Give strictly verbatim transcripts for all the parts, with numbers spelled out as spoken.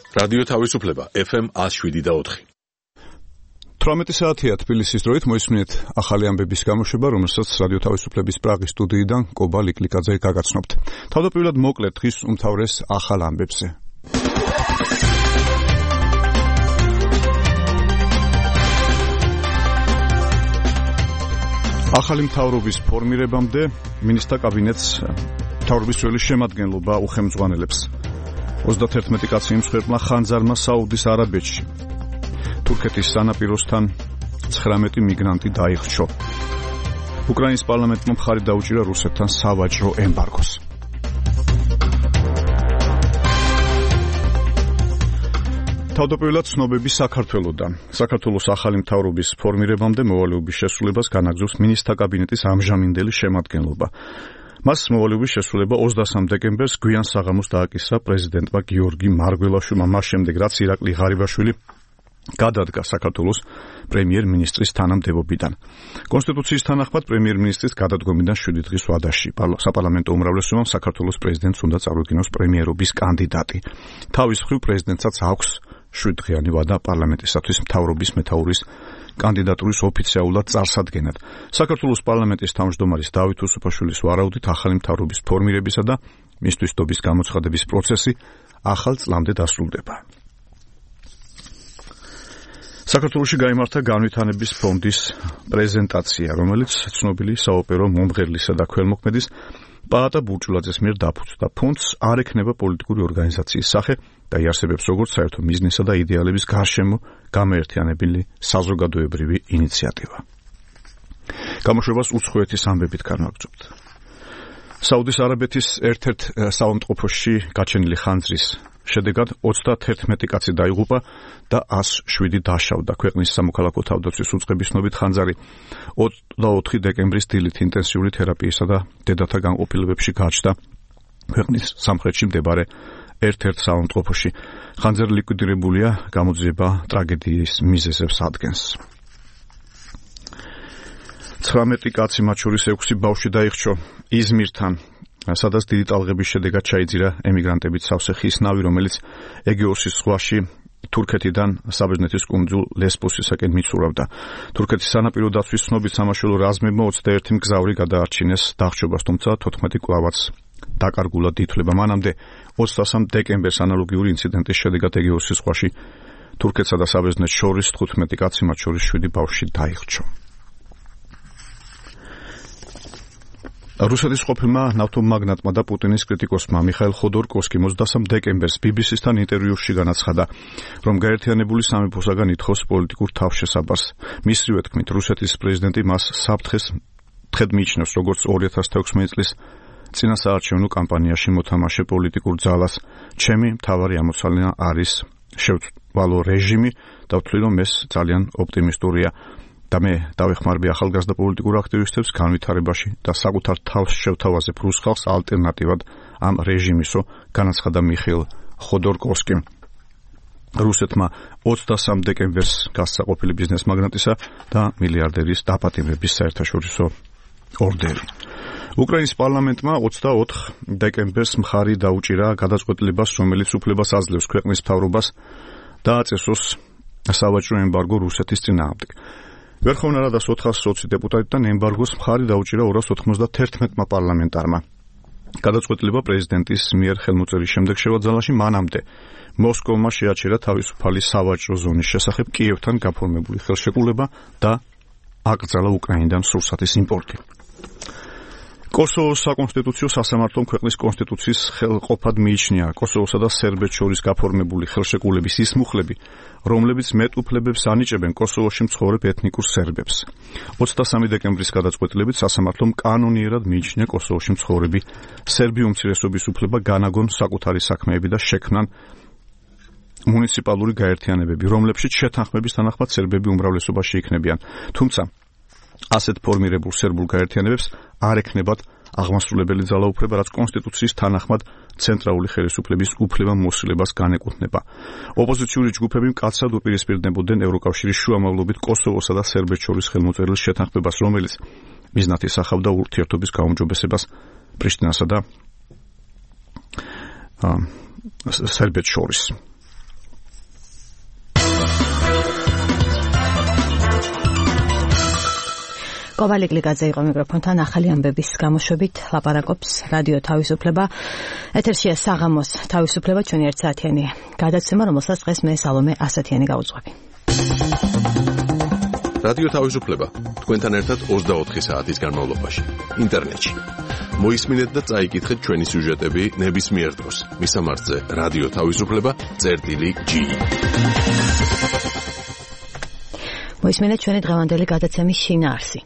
რადიო თავისუფლება ეფ ემ one oh seven და four. თვრამეტი საათია თბილისის დროით მოისმინეთ ახალი ამბების გამოშვება, რომელსაც რადიო თავისუფლების პრაღის სტუდიიდან კობა ლიკლიკაძე გაგაცნობთ. თავდაპირველად მოკლედ დღის უმთავრეს ახალ ამბებზე. ახალი მთავრობის ფორმირებამდე მინისტრთა კაბინეტს მთავრობის ძველი შემადგენლობა უხელმძღვანელებს. ოცდაათერთმეტი კაცი იმსხვერპლა ხანძარმა საუდის არაბეთში. თურქეთის სანაპიროსთან ცხრამეტი მიგრანტი დაიხრჩო. უკრაინის პარლამენტმა მხარი დაუჭირა რუსეთთან სავაჭრო ემბარგოს. თავდაპირველად ცნობები საქართველოდან. საქართველოს ახალი მთავრობის ფორმირებამდე მოვალეობის შესრულებას განაგრძობს მინისტრთა კაბინეტის ამჟამინდელი შემადგენლობა. მას მოვალეობის შესრულება ოცდასამ დეკემბერს გვიან საღამოს დააკისრა პრეზიდენტმა გიორგი მარგველაშვილმა, მას შემდეგ რაც ირაკლი ღარიბაშვილი გადადგა საქართველოს პრემიერ-მინისტრის თანამდებობიდან. კონსტიტუციის თანახმად პრემიერ-მინისტრის გადადგომიდან შვიდი დღის ვადაში საპარლამენტო უმრავლესობამ საქართველოს პრეზიდენტს უნდა წარუდგინოს პრემიერობის კანდიდატი. თავის მხრივ პრეზიდენტსაც აქვს შვიდდღიანი ვადა პარლამენტისათვის მთავრობის მეთაურის კანდიდატურის ოფიციალურად წარსადგენად. საქართველოს პარლამენტის თავმჯდომარის დავით უსუფაშვილის ვარაუდით ახალი მთავრობის ფორმირებისა და მისთვის დობის გამოცხადების პროცესი ახალ წლამდე დასრულდება. საქართველოში გაიმართა განვითარების ფონდის პრეზენტაცია, რომელიც ცნობილი საოპერო მომღერლისა და ქველმოქმედის პაატა ბურჭულაძეს მიერ დაფუძნდა. ფონდს არ ექნება პოლიტიკური ორგანიზაციის სახე და იარსებებს როგორც საერთო მიზნისა და იდეალების გარშემო გამაერთიანებელი საზოგადოებრივი ინიციატივა. გამოშვებას უცხოეთის ამბებით განვაგრძობთ. საუდის არაბეთის ერთ-ერთ საავადმყოფოში გაჩენილი ხანძრის შედეგად ოცდაათერთმეტი კაცი დაიღუპა და ას შვიდი დაშავდა. ქვეყნის სამოქალაქო თავდაცვის უწყების ცნობით ხანძარი ოცდაოთხი დეკემბრის დილით ინტენსიური თერაპიისა და დედათა განყოფილებებში გაჩნდა ქვეყნის სამხრეთში მდებარე ერთ-ერთ საავადმყოფოში. ხანძარი ლიკვიდირებულია, გამოძიება ტრაგედიის მიზეზებს ადგენს. ცხრამეტი კაცი, მათ შორის ექვსი ბავშვი დაიხრჩო იზმირთან, სადაც დიდი ტალღების შედეგად ჩაიძირა ემიგრანტებით სავსე ხისნავი, რომელიც ეგეოსის ზღვაში თურქეთიდან საბერძნეთის კუნძულ ლესბოსისაკენ მიცურავდა. თურქეთის სანაპირო დაცვის ცნობით სამაშველო რაზმებმა ოცდაერთი მგზავრი გადაარჩინეს დახშობას, თუმცა თოთხმეტი კვლავაც დაკარგულად ითვლება. მანამდე ოცდასამ დეკემბერს ანალოგიური ინციდენტის შედეგად ეგეოსის ზღვაში თურქეთსა და საბერძნეთს შორის თხუთმეტი კაცი, მათ შორის შვიდი ბავშვი დაიხრჩო. რუსეთის ყოფილმა ნავთობმაგნატმა და პუტინის კრიტიკოსმა მიხაილ ხოდორკოვსკიმ ოცდასამ დეკემბერს ბი ბი სისთან ინტერვიუში განაცხადა, რომ გაერთიანებული სამეფოსაგან ითხოვს პოლიტიკურ თავშესაბარს. მისივე თქმით, რუსეთის პრეზიდენტი მას საფრთხეს თხედ მიიჩნევს, როგორც ორი ათას თექვსმეტი წლის წინასაარჩევნო კამპანიაში მოთამაშე პოლიტიკურ ძალას. ჩემი მთავარი ამოცანა არის შევცვალო რეჟიმი და ვთვლი, რომ ეს ძალიან ოპტიმისტურია. და მე დავეხმარები ახალგაზრდა პოლიტიკურ აქტივისტებს განვითარებაში და საკუთარ თავს შევთავაზებ რუს ხალხს ალტერნატივად ამ რეჟიმისო, განაცხადა მიხეილ ხოდორკოვსკიმ. რუსეთმა ოცდასამ დეკემბერს გასცა ყოფილი ბიზნეს მაგნატისა და მილიარდერის დაპატიმრების საერთაშორისო ორდერი. უკრაინის პარლამენტმა ოცდაოთხ დეკემბერს მხარი დაუჭირა გადაწყვეტილებას, რომელიც უფლებას აძლევს ქვეყნის მთავრობას დააწესოს სავაჭრო ემბარგო რუსეთის წინააღმდეგ. ვერხოვნა რადას ოთხას ოცი დეპუტატიდან ემბარგოს მხარი დაუჭირა ორას ოთხმოცდაათერთმეტმა პარლამენტარმა. გადაწყვეტილება პრეზიდენტის მიერ ხელმოწერის შემდეგ შევაძალაში, მანამდე მოსკოვმა შეაჩერა თავისუფალი სავაჭრო ზონის შესახებ კიევთან გაფორმებული ხელშეკრულება და აკრძალა უკრაინიდან სურსათის იმპორტი. კოსოვოს საკონსტიტუციო სასამართლომ ქვეყნის კონსტიტუციის ხელყოფად მიიჩნია კოსოვოსა და სერბეთს შორის გაფორმებული ხელშეკრულების ის მუხლები, რომლებიც მეტუფლებებს ანიჭებენ კოსოვოში მცხოვრებ ეთნიკურ სერბებს. ოცდასამი დეკემბრის გადაწყვეტილებით სასამართლომ კანონიერად მიიჩნია კოსოვოში მცხოვრები სერბი უმცირესობის უფლება განაგონ საკუთარი საქმეები და შექმნან მუნიციპალური გაერთიანებები, რომლებშიც შეთანხმების თანახმად სერბები უმრავლესობაში იქნებიან. თუმცა ასეთ ფორმირებულ სერბულ გაერთიანებებს არ ექნებათ აღმასრულებელი ძალაუფლება, რაც კონსტიტუციის თანახმად ცენტრალური ხელისუფლების უფლება მოსილებას განეკუთვნება. ოპოზიციური ჯგუფები მკაცრად უპირისპირდებოდნენ ევროკავშირის შუამავლობით კოსოვოსა და სერბეთს შორის ხელმოწერილ შეთანხმებას, რომელიც მიზნად ისახავდა ურთიერთობის გაუმჯობესებას პრიშტინასა და სერბეთს შორის. კოვალი გლიკაძე იყო მიკროფონთან ახალი ამბების გამოშვებით ლაპარაკობს რადიო თავისუფლება. ეთერშია საღამოს თავისუფლება ჩვენი ერთ საათიანი გადაცემა, რომელსაც დღეს მე სალომე ასათიანი გავუძღვები. რადიო თავისუფლება თქვენთან ერთად ოცდაოთხი საათის განმავლობაში ინტერნეტში. მოისმინეთ და წაიკითხეთ ჩვენი სიუჟეტები ნებისმიერ დროს. მისამართზე რადიო თავისუფლება წერტილი ჯი. მოისმინეთ ჩვენი დღევანდელი გადაცემის შინაარსი.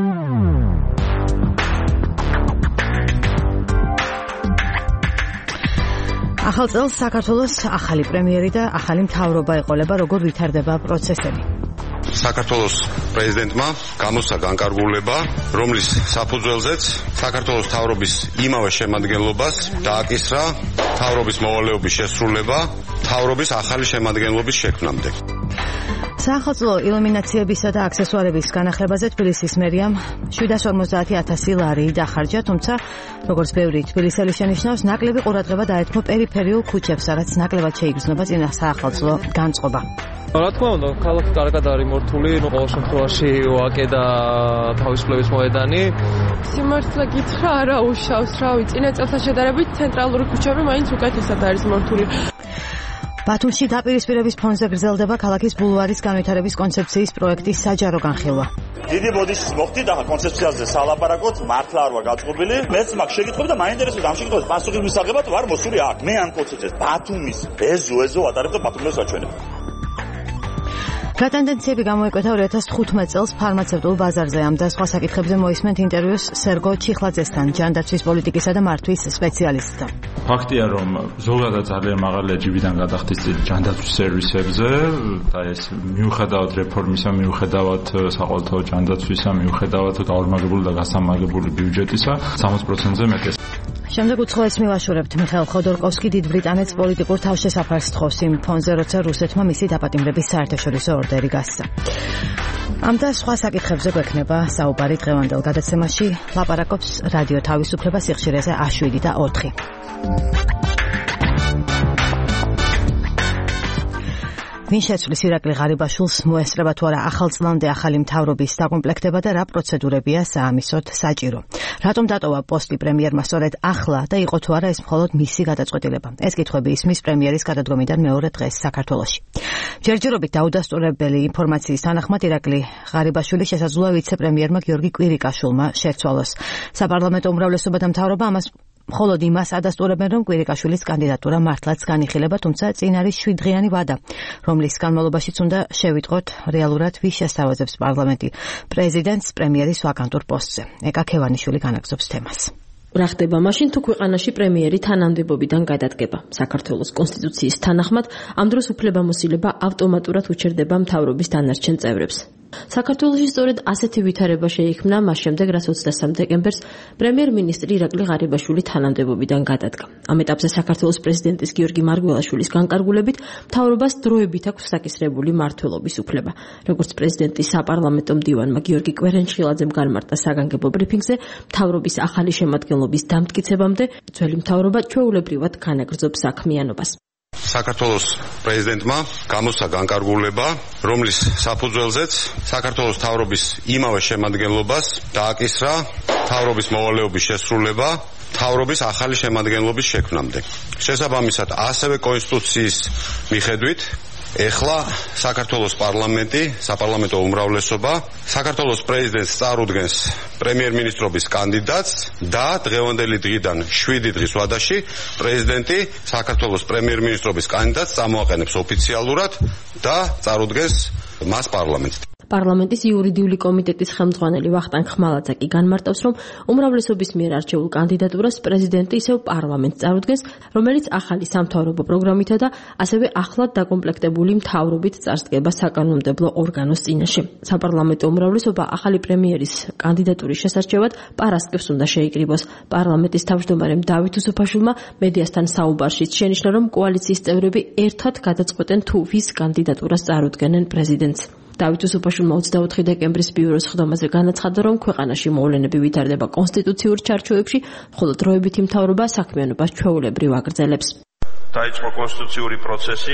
ახალ წელს საქართველოს ახალი პრემიერი და ახალი მთავრობა ეყოლება, როგორ ვითარდება პროცესები. საქართველოს პრეზიდენტმა გამოსცა განკარგულება, რომლის საფუძველზეც საქართველოს მთავრობის იმავე შემადგენლობას დააკისრა მთავრობის მოვალეობის შესრულება მთავრობის ახალი შემადგენლობის შექმნამდე. საახალწლო ილუმინაციებისა და აქსესუარების განახლებაზე თბილისის მერიამ შვიდას ორმოცდაათი ათასი ლარი დახარჯა, თუმცა როგორც ბევრი თბილისელი შენიშნავს, ნაკლები ყურადღება დაეთმო პერიფერიულ ქუჩებს, რაც ნაკლებად შეიგრძნობა წინა საახალწლო განწყობა. რა თქმა უნდა, ქალაქი კარგად არის მორთული, ნუ ყოველ შემთხვევაში ვაკე და თავისუფლების მოედანი. სიმართლე გითხრა, არა უშავს, რავი, წინა წელთან შედარებით ცენტრალური ქუჩები მაინც უკეთესად არის მორთული. ბათუმში დაპირისპირების ფონზე გრძელდება ქალაქის ბულვარის განვითარების კონცეფციის პროექტის საჯარო განხილვა. დიდი ბოდიშის მოხდი და კონცეფციაზე სალაპარაკოთ, მართლა არ ვარ გაწყობილი. მეც მაგ შეგიტყვები და მაინტერესებს ამ შეგიტყვების პასუხის მისაღებად ვარ მოსული აქ. მე ამ კონცეფციას ბათუმის ეზო ეზო ვატარებ და ბათუმს ვაჩვენებ. რა ტენდენციები გამოიკვეთა ორი ათას თხუთმეტ წელს ფარმაცევტულ ბაზარზე? ამ და სხვა საკითხებზე მოისმენთ ინტერვიუს სერგო ჩიხლაძესთან, ჯანდაცვის პოლიტიკისა და მართვის სპეციალისტთან. ფაქტია, რომ ზოგადად ძალიან მაღალია ჯიბიდან გადახდის წილი ჯანდაცვის სერვისებზე და ეს მიუხედავად რეფორმისა, მიუხედავად საყოველთაო ჯანდაცვისა, მიუხედავად გაორმაგებული და გასამაგებული ბიუჯეტისა, სამოცი პროცენტზე მეტია. შემდეგ უცხოეთს მივაშურებთ. მიხაილ ხოდორკოვსკი დიდ ბრიტანეთს პოლიტიკურ თავშესაფარს თხოვს იმ ფონზე, როცა რუსეთმა მისი დაპატიმრების საერთაშორისო ორდერი გასცა. ამ და სხვა საკითხებზე გვექნება საუბარი დღევანდელ გადაცემაში. ლაპარაკობს რადიო თავისუფლება სიხშირეზე ა შვიდი და ოთხი. ვინ შეცვლის ირაკლი ღარიბაშვილს, მოესწრება თუ არა ახალწლამდე ახალი მთავრობის დაკომპლექტება და რა პროცედურებია საამისოდ საჭირო. რატომ დატოვა პოსტი პრემიერმა სწორედ ახლა და იყო თუ არა ეს მხოლოდ მისი გადაწყვეტილება? ეს კითხვები ისმის პრემიერის გადადგომიდან მეორე დღეს საქართველოში. ჯერჯერობით დაუდასტურებელი ინფორმაციის თანახმად ირაკლი ღარიბაშვილი შესაძლოა ვიცე-პრემიერმა გიორგი კვირიკაშვილმა შეცვალოს. საპარლამენტო უმრავლესობა და მთავრობა ამას მხოლოდ იმას ადასტურებენ, რომ კვირიკაშვილის კანდიდატურა მართლაც განიხილება, თუმცა წინ არის შვიდდღიანი ვადა, რომლის განმავლობაშიც უნდა შევიტყოთ რეალურად ვის შესთავაზებს პარლამენტი პრეზიდენტს პრემიერის ვაკანტურ პოსტზე. ეკა ქევანიშვილი განაგზობს თემას. რა ხდება მაშინ თუ ქვეყანაში პრემიერი თანამდებობიდან გადადგება? საქართველოს კონსტიტუციის თანახმად ამ დროს უფლებამოსილება ავტომატურად უჩერდება მთავრობის დანარჩენ წევრებს. საქართველოში სწორედ ასეთი ვითარება შეიქმნა მას შემდეგ, რაც ოცდასამ დეკემბერს პრემიერ-მინისტრი ირაკლი ღარიბაშვილი თანამდებობიდან გადადგა. ამ ეტაპზე საქართველოს პრეზიდენტის გიორგი მარგველაშვილის განკარგულებით მთავრობას დროებით აქვს საკისრებული მმართველობის უფლება. როგორც პრეზიდენტის საპარლამენტო მდივანმა გიორგი კვერენჩხილაძემ განმარტა საგანგებო ბრიფინგზე, მთავრობის ახალი შემადგენლობის დამტკიცებამდე ძველი მთავრობა ჩვეულებრივად განაგრძობს საქმიანობას. საქართველოს პრეზიდენტმა გამოსცა განკარგულება, რომლის საფუძველზეც საქართველოს მთავრობის იმავე შემადგენლობას დააკისრა მთავრობის მოვალეობის შესრულება მთავრობის ახალი შემადგენლობის შექმნამდე. შესაბამისად, ასევე კონსტიტუციის მიხედვით ეხლა საქართველოს პარლამენტი, საპარლამენტო უმრავლესობა საქართველოს პრეზიდენტს წარუდგენს პრემიერ-მინისტრობის კანდიდატს და დღევანდელი დღიდან შვიდი დღის ვადაში პრეზიდენტი საქართველოს პრემიერ-მინისტრობის კანდიდატს წამოაყენებს ოფიციალურად და წარუდგენს მას პარლამენტს. პარლამენტის იურიდიული კომიტეტის ხელმძღვანელი ვახტანგ ხმალაძე კი განმარტავს, რომ უმრავლესობის მიერ არჩეულ კანდიდატურას პრეზიდენტი ისევ პარლამენტს წარუდგენს, რომელიც ახალი სამთავრობო პროგრამითა და ასევე ახლად დაკომპლექტებული მთავრობით წარსდგება საკანონმდებლო ორგანოს წინაშე. საპარლამენტო უმრავლესობა ახალი პრემიერის კანდიდატურის შესარჩევად პარასკევს უნდა შეიკრიბოს. პარლამენტის თავმჯდომარემ დავით უსუფაშვილმა მედიასთან საუბარშიც შენიშნა, რომ კოალიციის წევრები ერთად გადაწყვეტენ თუ ვის კანდიდატურას წარუდგენენ პრეზიდენტს. დავით უსუფაშვილმა ოცდაოთხი დეკემბრის ბიუროს ხდომაზე განაცხადა, რომ ქვეყანაში მოვლენები ვითარდება კონსტიტუციურ ჩარჩოებში, ხოლო დროებითი მთავრობა საქმიანობას ჩვეულებრივ აგრძელებს. დაიწყო კონსტიტუციური პროცესი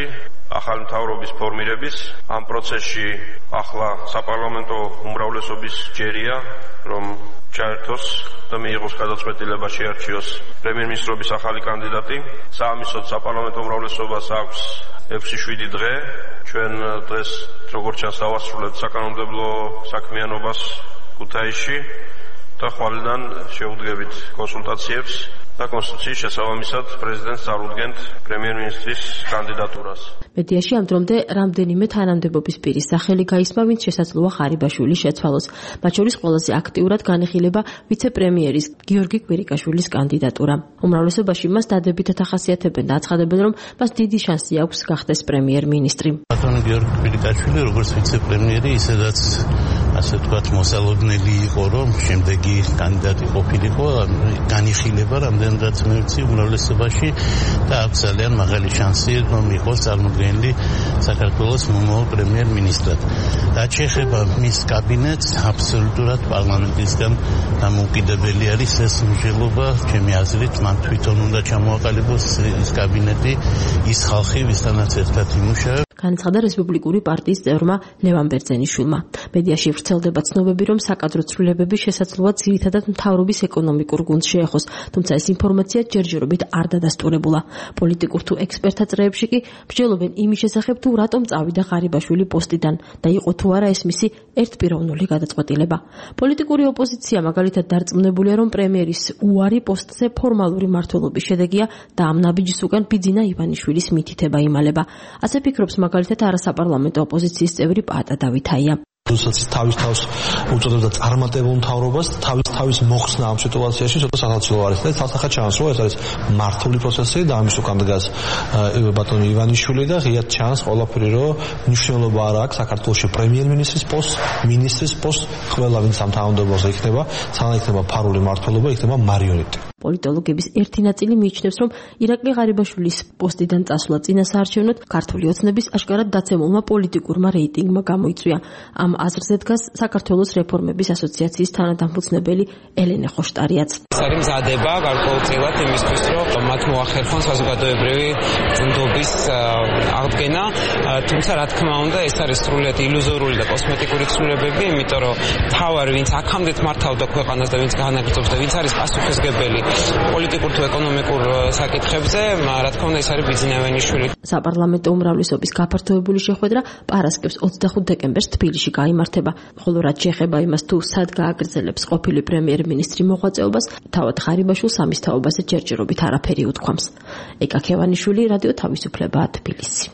ახალი მთავრობის ფორმირების. ამ პროცესში ახლა საპარლამენტო უმრავლესობის ჯერია, რომ ჩაერთოს და მიიღოს გადაწყვეტილება შეარჩიოს პრემიერ-მინისტრობის ახალი კანდიდატი. საამისოდ საპარლამენტო უმრავლესობას აქვს ექვსი შვიდი დღე. ჩვენ დღეს როგორც ჩანს დავასრულებთ საკანონმდებლო საქმიანობას ქუთაისში და ხვალიდან შევუდგებით კონსულტაციებს და კონსტიტუციის შესაბამისად პრეზიდენტს წარუდგენთ პრემიერ-მინისტრის კანდიდატურას. მედიაში ამ დრომდე რამდენიმე თანამდებობის პირის სახელი გაისმა, ვინც შესაძლოა ღარიბაშვილის შეცვალოს. მათ შორის ყველაზე აქტიურად განიხილება ვიცე-პრემიერის გიორგი კვირიკაშვილის კანდიდატურა. უმრავლესობაში მას დადებითად ახასიათებენ და აცხადებენ, რომ მას დიდი შანსი აქვს გახდეს პრემიერ-მინისტრი. ბატონო გიორგი კვირიკაშვილი როგორც ვიცე-პრემიერი, ისედაც ასე ვთქვათ, მოსალოდნელი იყო, რომ შემდეგი კანდიდატი ყოფილიყო, განიხილება რამდენადაც მე ვიცი უმრავლესობაში და აქვს ძალიან მაღალი შანსი, რომ იყოს წარმოდგენილი საქართველოს მომავალ პრემიერ-მინისტრად. რაც შეეხება მის კაბინეტს, აბსოლუტურად პარლამენტისგან დამოუკიდებელი არის ეს მსჯელობა, ჩემი აზრით, მან თვითონ უნდა ჩამოაყალიბოს ის კაბინეტი, ის ხალხი, ვისთანაც ერთად იმუშავებს. განაცხადა რესპუბლიკური პარტიის წევრმა ლევან ბერძენიშვილმა. მედიაში ვრცელდება ცნობები, რომ საკადრო ცვლილებები შესაძლოა ძირითადად მთავრობის ეკონომიკურ გუნდს შეეხოს, თუმცა ეს ინფორმაცია ჯერჯერობით არ დადასტურებულა. პოლიტიკურ თუ ექსპერტთა წრეებში კი მსჯელობენ იმის შესახებ, თუ რატომ წავიდა ღარიბაშვილი პოსტიდან და იყო თუ არა ეს მისი ერთპიროვნული გადაწყვეტილება. პოლიტიკური ოპოზიცია მაგალითად დარწმუნებულია, რომ პრემიერის უარი პოსტზე ფორმალური მმართველობის შედეგია და ამ ნაბიჯის უკან ბიძინა ივანიშვილის მითითება იმალება. ასე ფიქრობს მაგალითად არასაპარლამენტო ოპოზიციის წევრი პატა დავითაია. როდესაც თავის თავს უწოდებდა წარმატებულ მთავრობას, თავის თავის მოხსნა ამ სიტუაციაში ცოტა სასაცილო არის და თალსახად ჩანს, რომ ეს არის მართული პროცესი და ამის უკან დგას ბატონი ივანიშვილი და ღიად ჩანს ყველაფერი, რომ მნიშვნელობა არ აქვს საქართველოში პრემიერ-მინისტრის პოსტს, მინისტრის პოსტს, ყველა ვინც ამ თანამდებობაზე იქნება, სანამ იქნება ფარული მმართველობა, იქნება მარიონეტი. პოლიტოლოგების ერთი ნაწილი მიიჩნევს, რომ ირაკლი ღარიბაშვილის პოსტიდან წასვლა წინასაარჩევნოდ ქართული ოცნების აშკარად დაცემულმა პოლიტიკურმა რეიტინგმა გამოიწვია. ამ აზრზე დგას საქართველოს რეფორმების ასოციაციის თანადამფუძნებელი ელენე ხოშტარიაც. ეს არის მზადება გარკვეულწილად იმისთვის, რომ მათ მოახერხონ საზოგადოებრივი წუნდობის აღდგენა, თუმცა რა თქმა უნდა, ეს არის სრულიად ილუზორული და კოსმეტიკური ცვლილებები, იმიტომ რომ თავარი ვინც აქამდე მართავდა ქვეყანას და ვინც განაგრძობს და ვინც არის პასუხისმგებელი პოლიტიკურ თუ ეკონომიკურ საკითხებზე, რა თქმა უნდა, ეს არის ბიძინა ივანიშვილი. საპარლამენტო უმრავლესობის გაფართოებული შეხვედრა პარასკევს ოცდახუთ დეკემბერს თბილისში გაიმართება. ხოლო რაც შეეხება იმას, თუ სად გააგრძელებს ყოფილი პრემიერ-მინისტრი მოღვაწეობას, თავად ღარიბაშვილს ამის თაობაზე ჯერჯერობით არაფერი უთქვამს. ეკა ქევანიშვილი, რადიო თავისუფლება, თბილისი.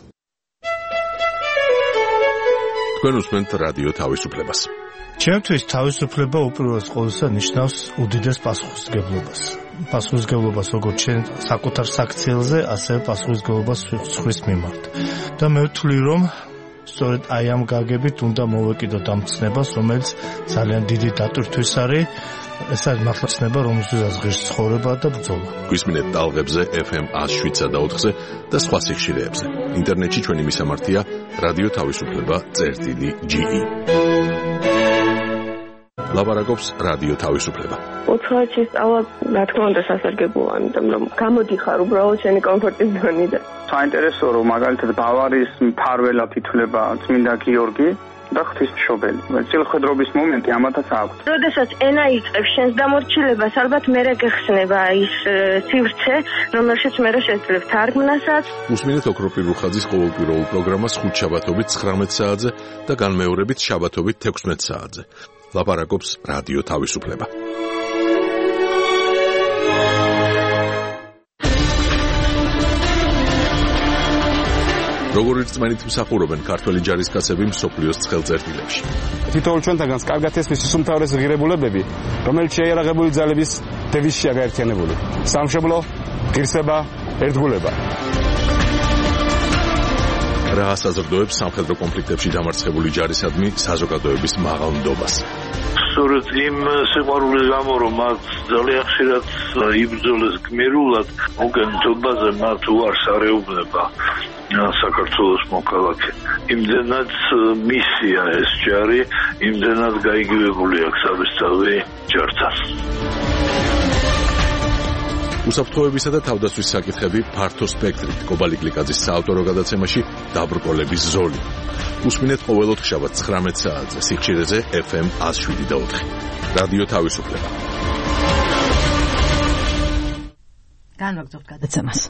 თქვენ უსმენთ რადიო თავისუფლებას. ჩემთვის თავისუფლება უპირველეს ყოვლისა ნიშნავს უდიდეს პასუხისმგებლობას. პასუხისმგებლობას როგორც ჩვენ საკუთარ საქციელზე, ასევე პასუხისმგებლობას სხვის მიმართ. და მე ვთვლი, რომ სწორედ აი ამ გაგებით უნდა მოვეკიდოთ ამ ცნებას, რომელიც ძალიან დიდი დატვირთვის არის. ეს არის მართლა ცნება, რომელზეც ღირს ცხოვრება და ბრძოლა. გვისმინეთ ტალღებზე ეფ ემ ათს შვიდსა და ოთხზე და სხვა სიხშირეებზე. ინტერნეტში ჩვენი მისამართია რადიო თავისუფლება წერტილი ჯი ი. ლაპარაკობს რადიო თავისუფლება. ოთხი სწავლა რა თქმა უნდა სასარგებლოა, იმიტომ რომ გამოდიხარ უბრალოდ შენი კომფორტის ზონიდან. საინტერესო რომ მაგალითად ბავარიის მფარველად ითვლება წმინდა გიორგი და ღვთისმშობელი. წილხვედრობის მომენტი ამათაც აქვს. როდესაც ენა იწყებს შენს დამორჩილებას, ალბათ მერე გეხსნება ის სივრცე, რომელშიც მერე შეძლებ თარგმნასაც. უსმინეთ ოქროპირ რუხაძის ყოველკვირეულ პროგრამას ხუთშაბათობით ცხრამეტ საათზე და განმეორებით შაბათობით თექვსმეტ საათზე. ლაპარაკობს რადიო თავისუფლება. როგორ რწმენით მსახურობენ ქართველი ჯარისკაცები მსოფლიოს ცხელწერტილებში. თითოეულ ჩვენთაგანს კარგად ესმის ის უმთავრესი ღირებულებები, რომელიც შეიარაღებული ძალების დევიზშია გაერთიანებული. სამშობლო, ღირსება, ერთგულება. რა ასაზრდოებს სამხედრო კონფლიქტებში დამარცხებული ჯარისადმი საზოგადოების მაღალ ნდობას. სწორედ იმ სიყვარულის გამო, რომ მათ ძალიან ხშირად იბრძოლეს გმირულად, მოგენთობაზე მათ უარს არეუბნება საქართველოს მოქალაქე. იმდენად მისია ეს ჯარი, იმდენად გაიგივებული აქვს სამესწავლე ჯართან. უსაფრთხოებისა და თავდაცვის საკითხები ფართო სპექტრით კობალი გლიკაძის საავტორო გადაცემაში დაბრკოლების ზოლი. უსმინეთ ყოველ ოთხშაბათს ცხრამეტ საათზე სიხშირეზე ეფ ემ one oh seven point four. რადიო თავისუფლება. განვაგრძობთ გადაცემას.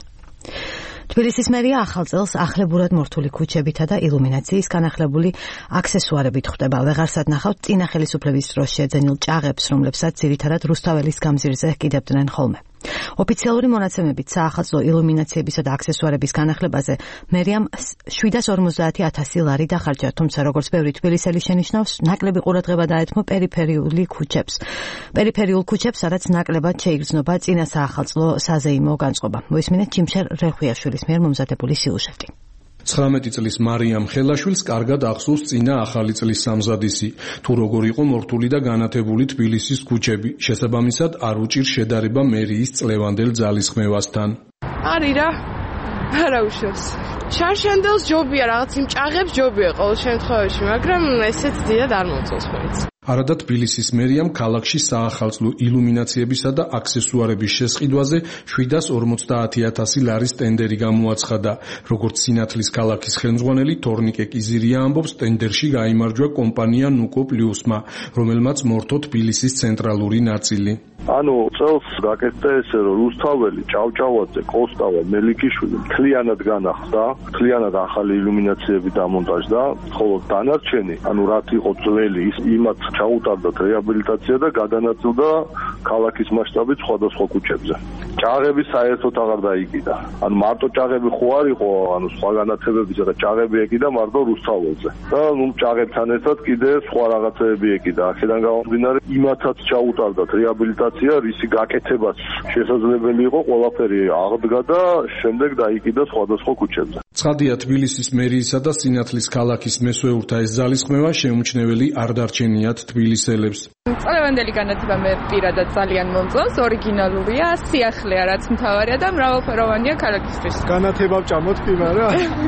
თბილისის მერია ახალ წელს ახლებურად მორთული ქუჩებითა და ილუმინაციის განახლებული აქსესუარებით ხვდება. ვეღარსად ნახავთ წინა ხელისუფლების დროს შეძენილ ჭაღებს, რომლებსაც ძირითადად რუსთაველის გამზირზე ჰკიდებდნენ ხოლმე. ოფიციალური მონაცემებით საახალწლო ილუმინაციებისა და აქსესუარების განახლებაზე მერიამ შვიდას ორმოცდაათი ათასი ლარი დახარჯა, თუმცა როგორც ბევრი თბილისელი შენიშნავს, ნაკლები ყურადღება დაეთმო პერიფერიული ქუჩებს. პერიფერიულ ქუჩებს, სადაც ნაკლებად შეიგრძნობა წინა საახალწლო საზეიმო განწყობა. მოისმინეთ ჩიმშერ რეხვიაშვილის მიერ მომზადებული სიუჟეტი. ცხრამეტი წლის მარიამ ხელაშვილს კარგად ახსოვს წინა ახალი წლის სამზადისი, თუ როგორ იყო მორთული და განათებული თბილისის ქუჩები, შესაბამისად არ უჭირს შედარება მერიის წლევანდელ ძალისხმევასთან. არის რა, არა უშავს. შარშანდელს ჯობია, რაღაც იმ ჭაღებს ჯობია ყოველ შემთხვევაში, მაგრამ ესეც დიდად არ მოწონს მაინც. არადა თბილისის მერიამ ქალაქში საახალწლო ილუმინაციებისა და აქსესუარების შესყიდვაზე შვიდას ორმოცდაათი ათასი ლარის ტენდერი გამოაცხადა. როგორც სინათლის ქალაქის ხელმძღვანელი თორნიკე კიზირია ამბობს, ტენდერში გაიმარჯვა კომპანია ნუკო პლუსმა, რომელმაც მორთო თბილისის ცენტრალური ნაწილი. ანუ წელს გაკეთდა ესე, რომ რუსთაველი, ჭავჭავაძე, კოსტავა, მელიქიშვილი მთლიანად განახლდა, მთლიანად ახალი ილუმინაციები დამონტაჟდა, ხოლო დანარჩენი, ანუ რაც იყო ძველი, ის იმათ ჩაუტარდათ რეაბილიტაცია და გადანაწილდა ქალაქის მასშტაბით სხვადასხვა ქუჩებზე. ჭაღები საერთოდ აღარ დაიკიდა. ანუ მარტო ჭაღები ხო არ იყო, ანუ სხვა განათებებისა და ჭაღები ეკიდა მარტო რუსთაველზე. და ნუ ჭაღებთან ერთად კიდე სხვა რაღაცეები ეკიდა. აქედან გამომდინარე, იმათაც ჩაუტარდათ რეაბილიტაცია, რისი გაკეთებაც შესაძლებელი იყო, ყველაფერი აღდგა და შემდეგ დაიკიდა სხვადასხვა ქუჩებზე. ცხადია, თბილისის მერიისა და სინათლის ქალაქის მესვეურთა ეს ძალისხმევა შეუმჩნეველი არ დარჩენიათ თბილისელებს. წლევანდელი განათება მე პირადად ძალიან მომწონს, ორიგინალურია, სიახლეა რაც მთავარია და მრავალფეროვანია ქალაქისთვის. განათება ვჭამოთ კი, მაგრამ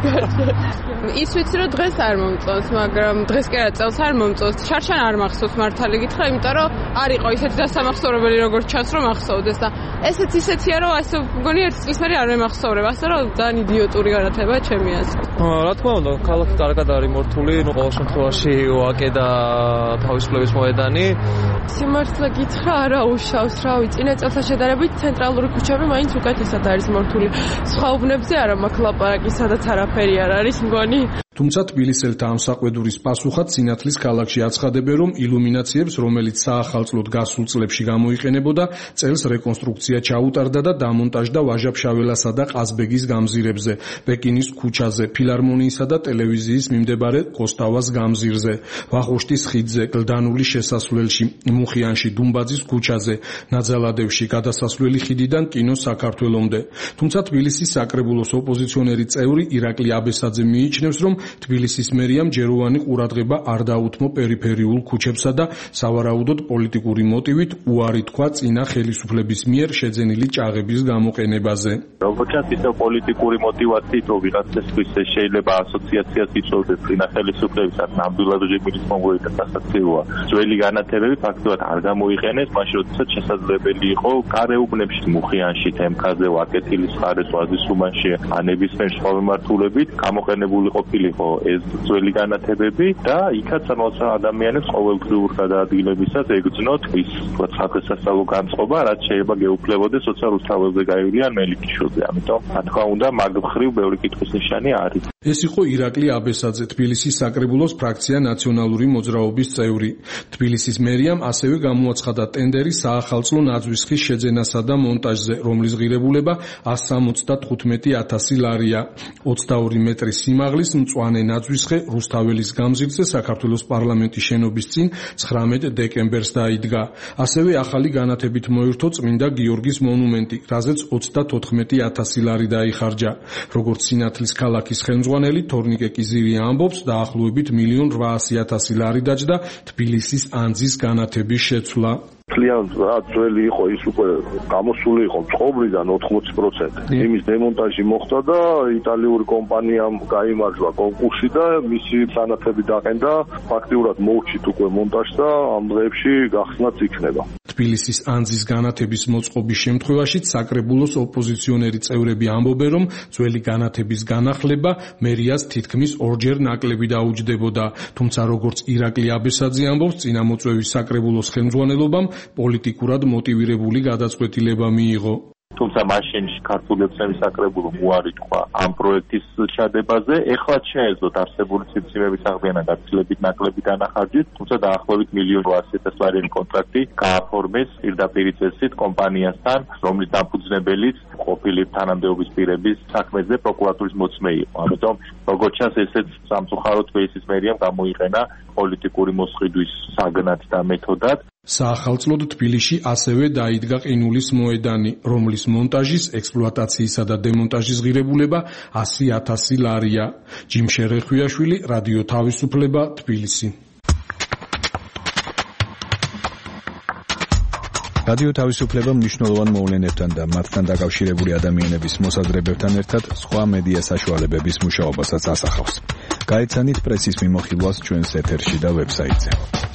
ის ვიცი რომ დღეს არ მომწონს, მაგრამ დღეს კი არა წელს არ მომწონს. შარშან არ მახსოვს მართალი გითხრა, იმიტომ რომ არ იყო ისეთი დასამახსოვრებელი როგორც ჩანს რომ ახსოვდეს და ესეც ისეთია რომ ასე მგონი ერთ წლის მერე არ მემახსოვრებ, ასე რომ ძალიან იდიოტური განათება ჩემი აზრით. რა თქმა უნდა, ქალაქი კარგად არის მორთული, ნუ ყოველ შემთხვევაში ვაკე და თავისუფლების მოედანი. სიმართლე გითხრა, არა უშავს, რავი, წინა წელთან შედარებით ცენტრალური ქუჩები მაინც უკეთესად არის მორთული. სხვა უბნებზე არა მაქვს ლაპარაკი, სადაც არაფერი არ არის მგონი. თუმცა თბილისელთა ამ საყვედურის პასუხად სინათლის ქალაქში აცხადებენ, რომ ილუმინაციებს, რომელიც საახალწლოდ გასულ წლებში გამოიყენებოდა, წელს რეკონსტრუქცია ჩაუტარდა და დამონტაჟდა ვაჟა-ფშაველასა და ყაზბეგის გამზირებზე, პეკინის ქუჩაზე, ფილარმონიისა და ტელევიზიის მიმდებარე კოსტავას გამზირზე, ვახუშტის ხიდზე, გლდანულის შესასვლელში, მუხიანში, დუმბაძის ქუჩაზე, ნაძალადევში, გადასასვლელი ხიდიდან კინო საქართველომდე. თუმცა თბილისის საკრებულოს ოპოზიციონერი წევრი ირაკლი აბესაძე მიიჩნევს, რომ თბილისის მერიამ ჯეროვანი ყურადღება არ დაუთმო პერიფერიულ ქუჩებსა და სავარაუდოდ პოლიტიკური მოტივით უარი თქვა წინა ხელისუფლების მიერ შეძენილი ჭაღების გამოყენებაზე. როგორც ისე პოლიტიკური მოტივაციით ვიღაცისთვის შეიძლება ასოციაციას იწვევდეს წინა ხელისუფლებისას, ნამდვილად რეგიმის მომღერალთა ასოციაციაა. ძველი განათებები ფაქტობრივად არ გამოიყენეს, მაშინ როდესაც შესაძლებელი იყო გარეუბნებში, მუხიანში, თემქაზე, ვაკეთილის მხარეს, ვაზის უბანში, ანებისმიერ სხვა მიმართულებით გამოყენებული ყოფილი ეს ძველი განათებები და იქაც როცა ადამიანებს ყოველდღიურ გადაადგილებისას ეგრძნოთ ის საერთაშორისო განწყობა, რაც შეიძლება გეუფლებოდეს, როცა რუსთაველზე გაივლიან მელიქიშვილზე. ამიტომ რა თქმა უნდა, მაგ მხრივ ბევრი კითხვის ნიშანი არის. ეს იყო ირაკლი აბესაძე, თბილისის საკრებულოს ფრაქცია ნაციონალური მოძრაობის წევრი. თბილისის მერიამ ასევე გამოაცხადა ტენდერი საახალწლო ნაძვისხის შეძენასა და მონტაჟზე, რომლის ღირებულება one hundred seventy-five ათასი ლარია. ოცდაორი მეტრის სიმაღლის მწვანე ნაძვისხე რუსთაველის გამზირზე საქართველოს პარლამენტის შენობის წინ ცხრამეტ დეკემბერს დაიდგა. ასევე ახალი განათებით მოირთო წმინდა გიორგის მონუმენტი, რაზეც ოცდათოთხმეტი ათასი ლარი დაიხარჯა. როგორც სინათლის ქალაქის ხელმძღვანელი თორნიკე კიზირია ამბობს, დაახლოებით მილიონ რვაასი ათასი ლარი დაჯდა თბილისის ანძის განათების შეცვლა. მთლიან რა ძველი იყო ის უკვე გამოსული იყო წყობრიდან ოთხმოცი პროცენტი. იმის დემონტაჟი მოხდა და იტალიური კომპანიამ გაიმარჯვა კონკურსი და მისი განათები დაყენდა, ფაქტიურად მოუჩით უკვე მონტაჟს და ამ დღეებში გახსნაც იქნება. თბილისის ანძის განათების მოწყობის შემთხვევაშიც საკრებულოს ოპოზიციონერი წევრები ამბობენ, რომ ძველი განათების განახლება მერიას თითქმის ორჯერ ნაკლები დაუჯდებოდა. თუმცა როგორც ირაკლი აბესაძე ამბობს, წინამოწვევის საკრებულოს ხელმძღვანელობამ პოლიტიკურად მოტივირებული გადაწყვეტილება მიიღო. თუმცა მაშინ ქართული ოცნების საკრებულომ უარი თქვა ამ პროექტის ჩადებაზე. ეხლა შეეძლოთ არსებული ციფრების აღდგენა გაცილებით ნაკლები დანახარჯით, თუმცა დაახლოებით მილიონი ორი ლარიანი კონტრაქტი გააფორმეს პირდაპირ წესით კომპანიასთან, რომლის დამფუძნებელიც ყოფილი თანამდებობის პირების საქმეზე პროკურატურის მოწმე იყო. ამიტომ როგორც ჩანს, ესეც სამწუხაროდ თბილისის მერიამ გამოიყენა პოლიტიკური მოსყიდვის საგნად და მეთოდად. საახალწლოდ თბილისში ასევე დაიდგა ყინულის მოედანი, რომლის მონტაჟის, ექსპლუატაციისა და დემონტაჟის ღირებულება ასი ათასი ლარია. ჯიმ შერეხვიაშვილი, რადიო თავისუფლება, თბილისი. რადიო თავისუფლება მნიშვნელოვან მოვლენებთან და მათთან დაკავშირებული ადამიანების მოსაზრებებთან ერთად სხვა მედია საშუალებების მუშაობასაც ასახავს. გაეცანით პრესის მიმოხილვას ჩვენს ეთერში და ვებსაიტზე.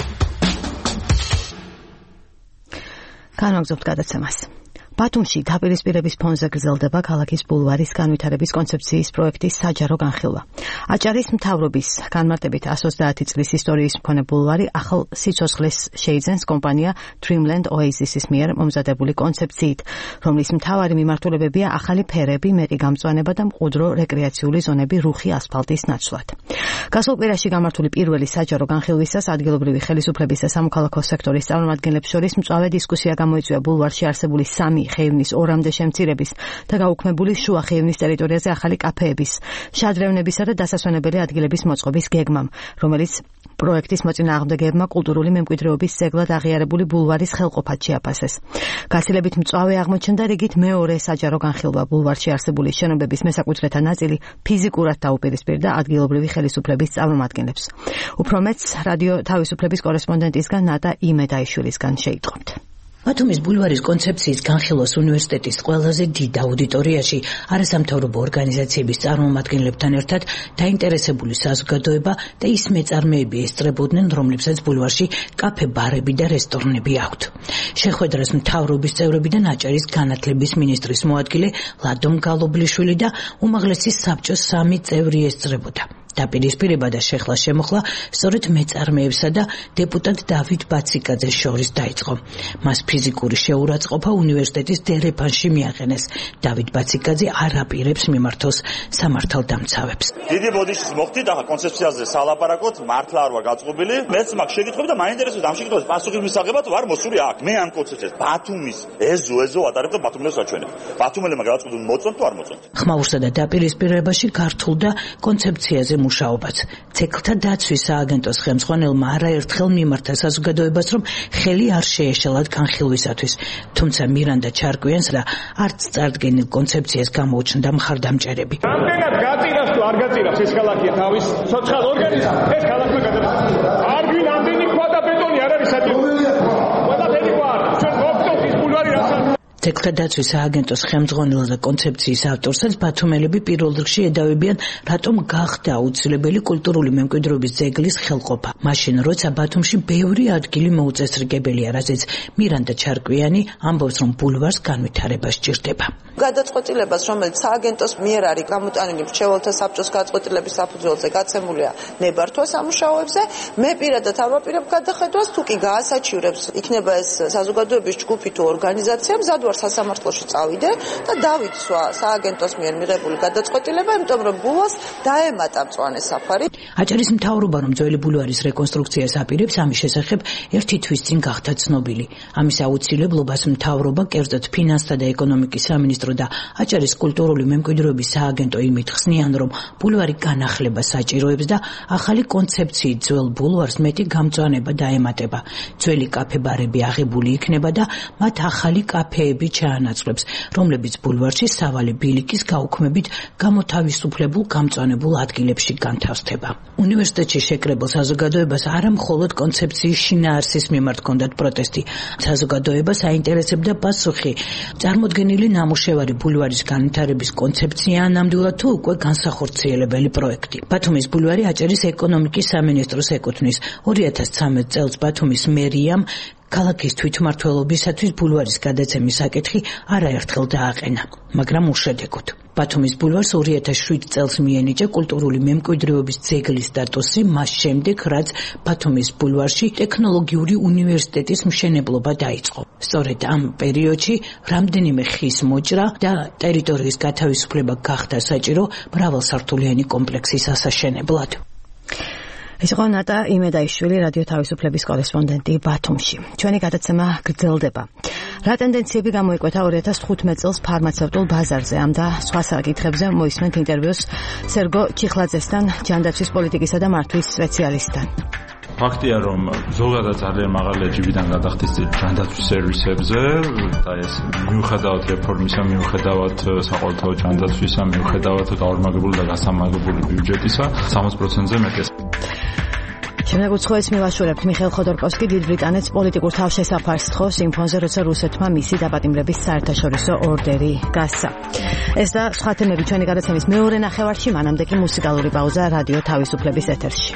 განვაგრძობთ გადაცემას. ბათუმში დაპირისპირების ფონზე გრძელდება ქალაქის ბულვარის განვითარების კონცეფციის პროექტის საჯარო განხილვა. აჭარის მთავრობის განმარტებით ოცდაათი წლის ისტორიის მქონე ბულვარი ახალ სიცოცხლეს შეიძენს კომპანია Dreamland Oasis-ის მიერ მომზადებული კონცეფციით, რომლის მთავარი მიმართულებებია ახალი ფერები, მეტი გამწვანება და მყუდრო რეკრეაციული ზონები რუხი ასფალტის ნაცვლად. გასულ კვირაში გამართული პირველი საჯარო განხილვისას ადგილობრივი ხელისუფლების და სამოქალაქო სექტორის წარმომადგენლებს შორის მწვავე დისკუსია გამოიწვია ბულვარში არსებული სამი ხეივნის ორამდე შემცირების და გაუქმებული შუა ხეივნის ტერიტორიაზე ახალი კაფეების, შადრევნებისა და დასასვენებელი ადგილების მოწყობის გეგმამ, რომელიც პროექტის მოწინააღმდეგეებმა კულტურული მემკვიდრეობის ძეგლად აღიარებული ბულვარის ხელყოფად შეაფასეს. გაცილებით მწვავე აღმოჩნდა რიგით მეორე საჯარო განხილვა ბულვარში არსებული შენობების მესაკუთრეთა ნაწილი ფიზიკურად დაუპირისპირდა ადგილობრივი ხელისუფლების წარმომადგენლებს. უფრო მეც რადიო თავისუფლების კორესპონდენტისგან ნატა იმედაიშვილისგან შეიტყობთ. ბათუმის ბულვარის კონცეფციის განხილვას უნივერსიტეტის ყველაზე დიდ აუდიტორიაში არასამთავრობო ორგანიზაციების წარმომადგენლებთან ერთად დაინტერესებული საზოგადოება და ის მეწარმეები ესწრებოდნენ, რომლებსაც ბულვარში კაფე, ბარები და რესტორნები აქვთ. შეხვედრას მთავრობის წევრებიდან აჭარის განათლების მინისტრის მოადგილე ლადომ გალობლიშვილი და უმაღლესი საბჭოს სამი წევრი ესწრებოდა. დაპირისპირება და შეხლა შემოხლა სწორედ მეწარმეებსა და დეპუტატ დავით ბაციკაძეს შორის დაიწყო. მას ფიზიკური შეურაცხყოფა უნივერსიტეტის დერეფანში მიაყენეს. დავით ბაციკაძე არ აპირებს მიმართოს სამართალდამცავებს. დიდი ბოდიშის მოხდით, ახლა კონცეფციაზე სალაპარაკოთ, მართლა არ ვარ გაწყობილი. მეც მაგ შეგიტყვები და მაინტერესებს ამ შეგიტყვას პასუხის მისაღებად ვარ მოსული აქ. მე ამ კონცეფციას ბათუმის ეზო ეზო ატარებ და ბათუმელს აჩვენებ. ბათუმელებმა გადაწყვეტილ მოწონთ თუ არ მოწონთ. ხმაურსა და დაპირისპირებაში გართულდა კონცეფციაზე მუშაობაც. ცეკლთა დაცვის სააგენტოს ხელმძღვანელმა არაერთხელ მიმართა საზოგადოებას, რომ ხელი არ შეეშალათ განხილვისათვის. თუმცა მირანდა ჩარკვიანს და არც წარდგენილ კონცეფციას გამოუჩნდა მხარდამჭერები. რამდენად გაწირას თუ არ გაწირას ეს ქალაქია თავის სოციალ ორგანიზმს, ეს ქალაქმა გადაწყვეტა. არ გვინ ამდენი ქვა და ბეტონი არ არის საჭირო. ყველაფერი ყარ, ჩვენ მოვწონთ ის ბულვარი რასაც ცეკლთა დაცვის სააგენტოს ხელმძღვანელ და კონცეფციის ავტორსაც ბათუმელები პირველ რიგში ედავებიან, რატომ გახდა აუცილებელი კულტურული მემკვიდრეობის ძეგლის ხელყოფა. მაშინ, როცა ბათუმში ბევრი ადგილი მოუწესრიგებელია, რაზეც მირანდა ჩარკვიანი ამბობს, რომ ბულვარს განვითარება სჭირდება. გადაწყვეტილებას, რომელიც სააგენტოს მიერ არის გამოტანილი მრჩეველთა საბჭოს გადაწყვეტილების საფუძველზე გაცემულია ნებართვა სამუშაოებზე, მე პირადად ავაპირებ გადახედვას, თუ კი გაასაჩივრებს, იქნება ეს საზოგადოების ჯგუფი თუ ორგანიზაცია, მზად ვარ სასამართლოში წავიდე და დავიცვა სააგენტოს მიერ მიღებული გადაწყვეტილება, იმიტომ რომ ბულვარს დაემატა მწვანე საფარი. აჭარის მთავრობა, რომ ძველი ბულვარის რეკონსტრუქციას აპირებს, ამის შესახებ ერთი თვის წინ გახდა ცნობილი. ამის აუცილებლობას მთავრობა, კერძოდ ფინანსთა და ეკონომიკის სამინისტრო და აჭარის კულტურული მემკვიდრეობის სააგენტო იმით ხსნიან, რომ ბულვარი განახლება საჭიროებს და ახალი კონცეფციით ძველ ბულვარს მეტი გამწვანება დაემატება. ძველი კაფე-ბარები აღებული იქნება და მათ ახალი კაფეები ჩაანაცვლებს, რომლებიც ბულვარში სავალი ბილიკის გაუქმებით გამოთავისუფლებულ გამწვანებულ ადგილებში განთავსდება. უნივერსიტეტში შეკრებილ საზოგადოებას არა მხოლოდ კონცეფციის შინაარსის მიმართ ჰქონდათ პროტესტი. საზოგადოებას აინტერესებდა პასუხი, წარმოდგენილი ნამუშევარი ბულვარის განვითარების კონცეფცია ნამდვილად თუ უკვე განსახორციელებელი პროექტი. ბათუმის ბულვარი აჭარის ეკონომიკის სამინისტროს ეკუთვნის. ორი ათას ცხრამეტ წელს ბათუმის მერიამ ქალაქის თვითმმართველობისათვის ბულვარის გადაცემის საკითხი არაერთხელ დააყენა, მაგრამ უშედეგოდ. ბათუმის ბულვარს ორი ათას შვიდ წელს მიენიჭა კულტურული მემკვიდრეობის ძეგლის სტატუსი, მას შემდეგ, რაც ბათუმის ბულვარში ტექნოლოგიური უნივერსიტეტის მშენებლობა დაიწყო. სწორედ ამ პერიოდში რამდენიმე ხის მოჭრა და ტერიტორიის გათავისუფლება გახდა საჭირო მრავალსართულიანი კომპლექსის ასაშენებლად. ეს იყო ნატა იმედაიშვილი რადიო თავისუფლების კორესპონდენტი ბათუმში. ჩვენი გადაცემა გრძელდება. რა ტენდენციები გამოიკვეთა ორი ათას თხუთმეტ წელს ფარმაცევტულ ბაზარზე? ამ და სხვა საკითხებზე მოისმენთ ინტერვიუს სერგო ჩიხლაძესთან, ჯანდაცვის პოლიტიკისა და მართვის სპეციალისტთან. ფაქტია, რომ ზოგადად ძალიან მაღალი ჯიბიდან გადახდის ჯანდაცვის სერვისებზე და ეს მიუხედავად რეფორმისა, მიუხედავად საყოველთაო ჯანდაცვისა, მიუხედავად გაორმაგებული და გასამაგებული ბიუჯეტისა, სამოცი პროცენტზე მეტია. შემდეგ უცხოეთს მივაშორებთ. მიხეილ ხოდორკოვსკი დიდ ბრიტანეთს პოლიტიკურ თავშესაფარს თხოვს იმ ფონზე, როცა რუსეთმა მისი დაპატიმრების საერთაშორისო ორდერი გასცა. ეს და სხვა თემები ჩვენი გადაცემის მეორე ნახევარში, მანამდე კი მუსიკალური პაუზა რადიო თავისუფლების ეთერში.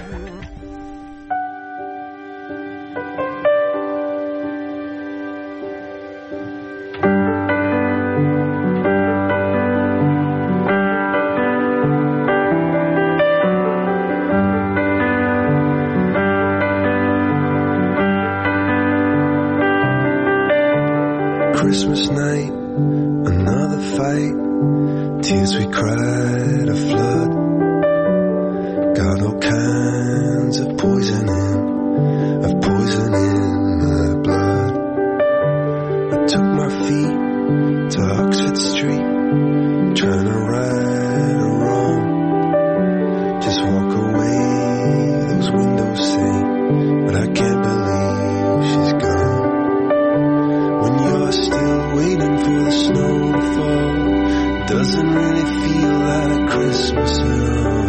Christmas night, another fight, tears we cried a flood, got all kinds of poison in, of poison in my blood. I took my feet to Oxford Street, trying to right a wrong, just walk away, those windows say, but I can't believe she's gone. When you're still waiting for the snow to fall, doesn't really feel like Christmas at all.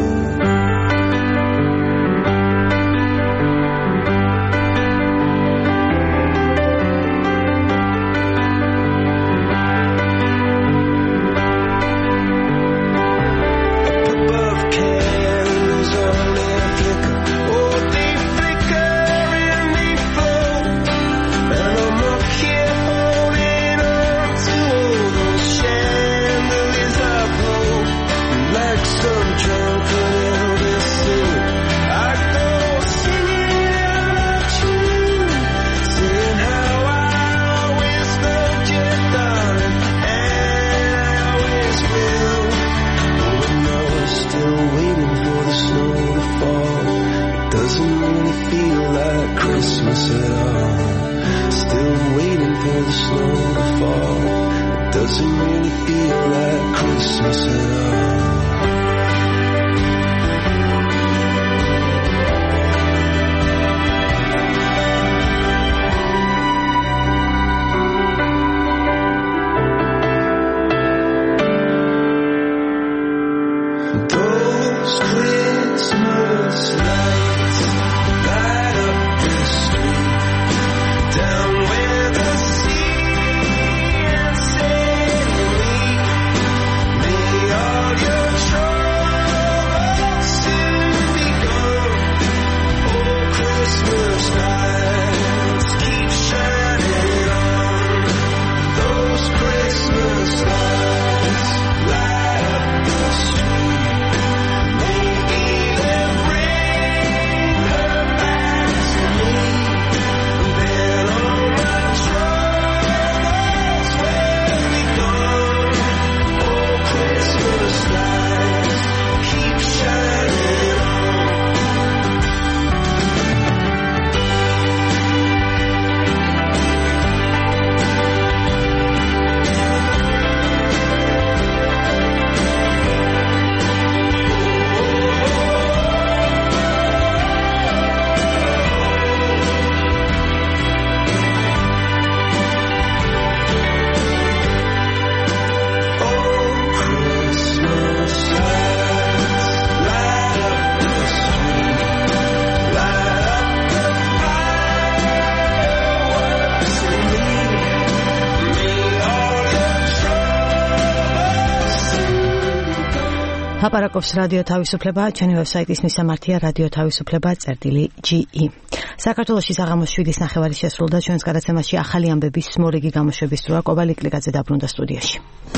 აპარაკობს რადიო თავისუფლება, ჩვენი ვებსაიტის მისამართია რადიო თავისუფლება წერტილი ჯი ი. საქართველოში საღამოს შვიდის ნახევარი შესრულდა. ჩვენს გადაცემაში ახალი ამბების მორიგი გამოშვების დროა. კობალი კლიკაძე დაბრუნდა სტუდიაში.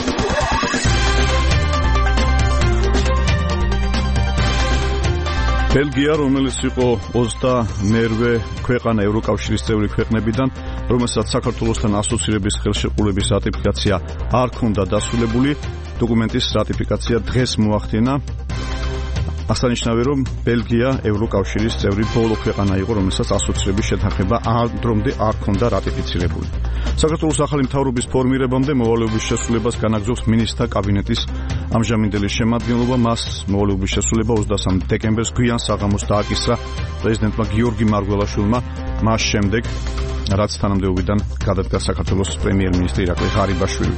ბელგია, რომელიც იყო ოცდამერვე ქვეყანა ევროკავშირის წევრი ქვეყნებიდან, რომელსაც საქართველოსთან ასოცირების ხელშეკრულების რატიფიკაცია არ ჰქონდა დასრულებული, დოკუმენტის რატიფიკაცია დღეს მოახდინა. აღსანიშნავია, რომ ბელგია ევროკავშირის წევრი ბოლო ქვეყანა იყო, რომელსაც ასოცირების შეთანხმება ამდრომდე არ ჰქონდა რატიფიცირებული. საქართველოს ახალი მთავრობის ფორმირებამდე მოვალეობის შესრულებას განაგრძობს მინისტრთა კაბინეტის ამჟამინდელი შემადგენლობა. მას მოვალეობის შესრულება ოცდასამ დეკემბერს გვიან საღამოს დააკისრა პრეზიდენტმა გიორგი მარგველაშვილმა, მას შემდეგ რაც თანამდებობიდან გადადგა საქართველოს პრემიერ-მინისტრი ირაკლი ღარიბაშვილი.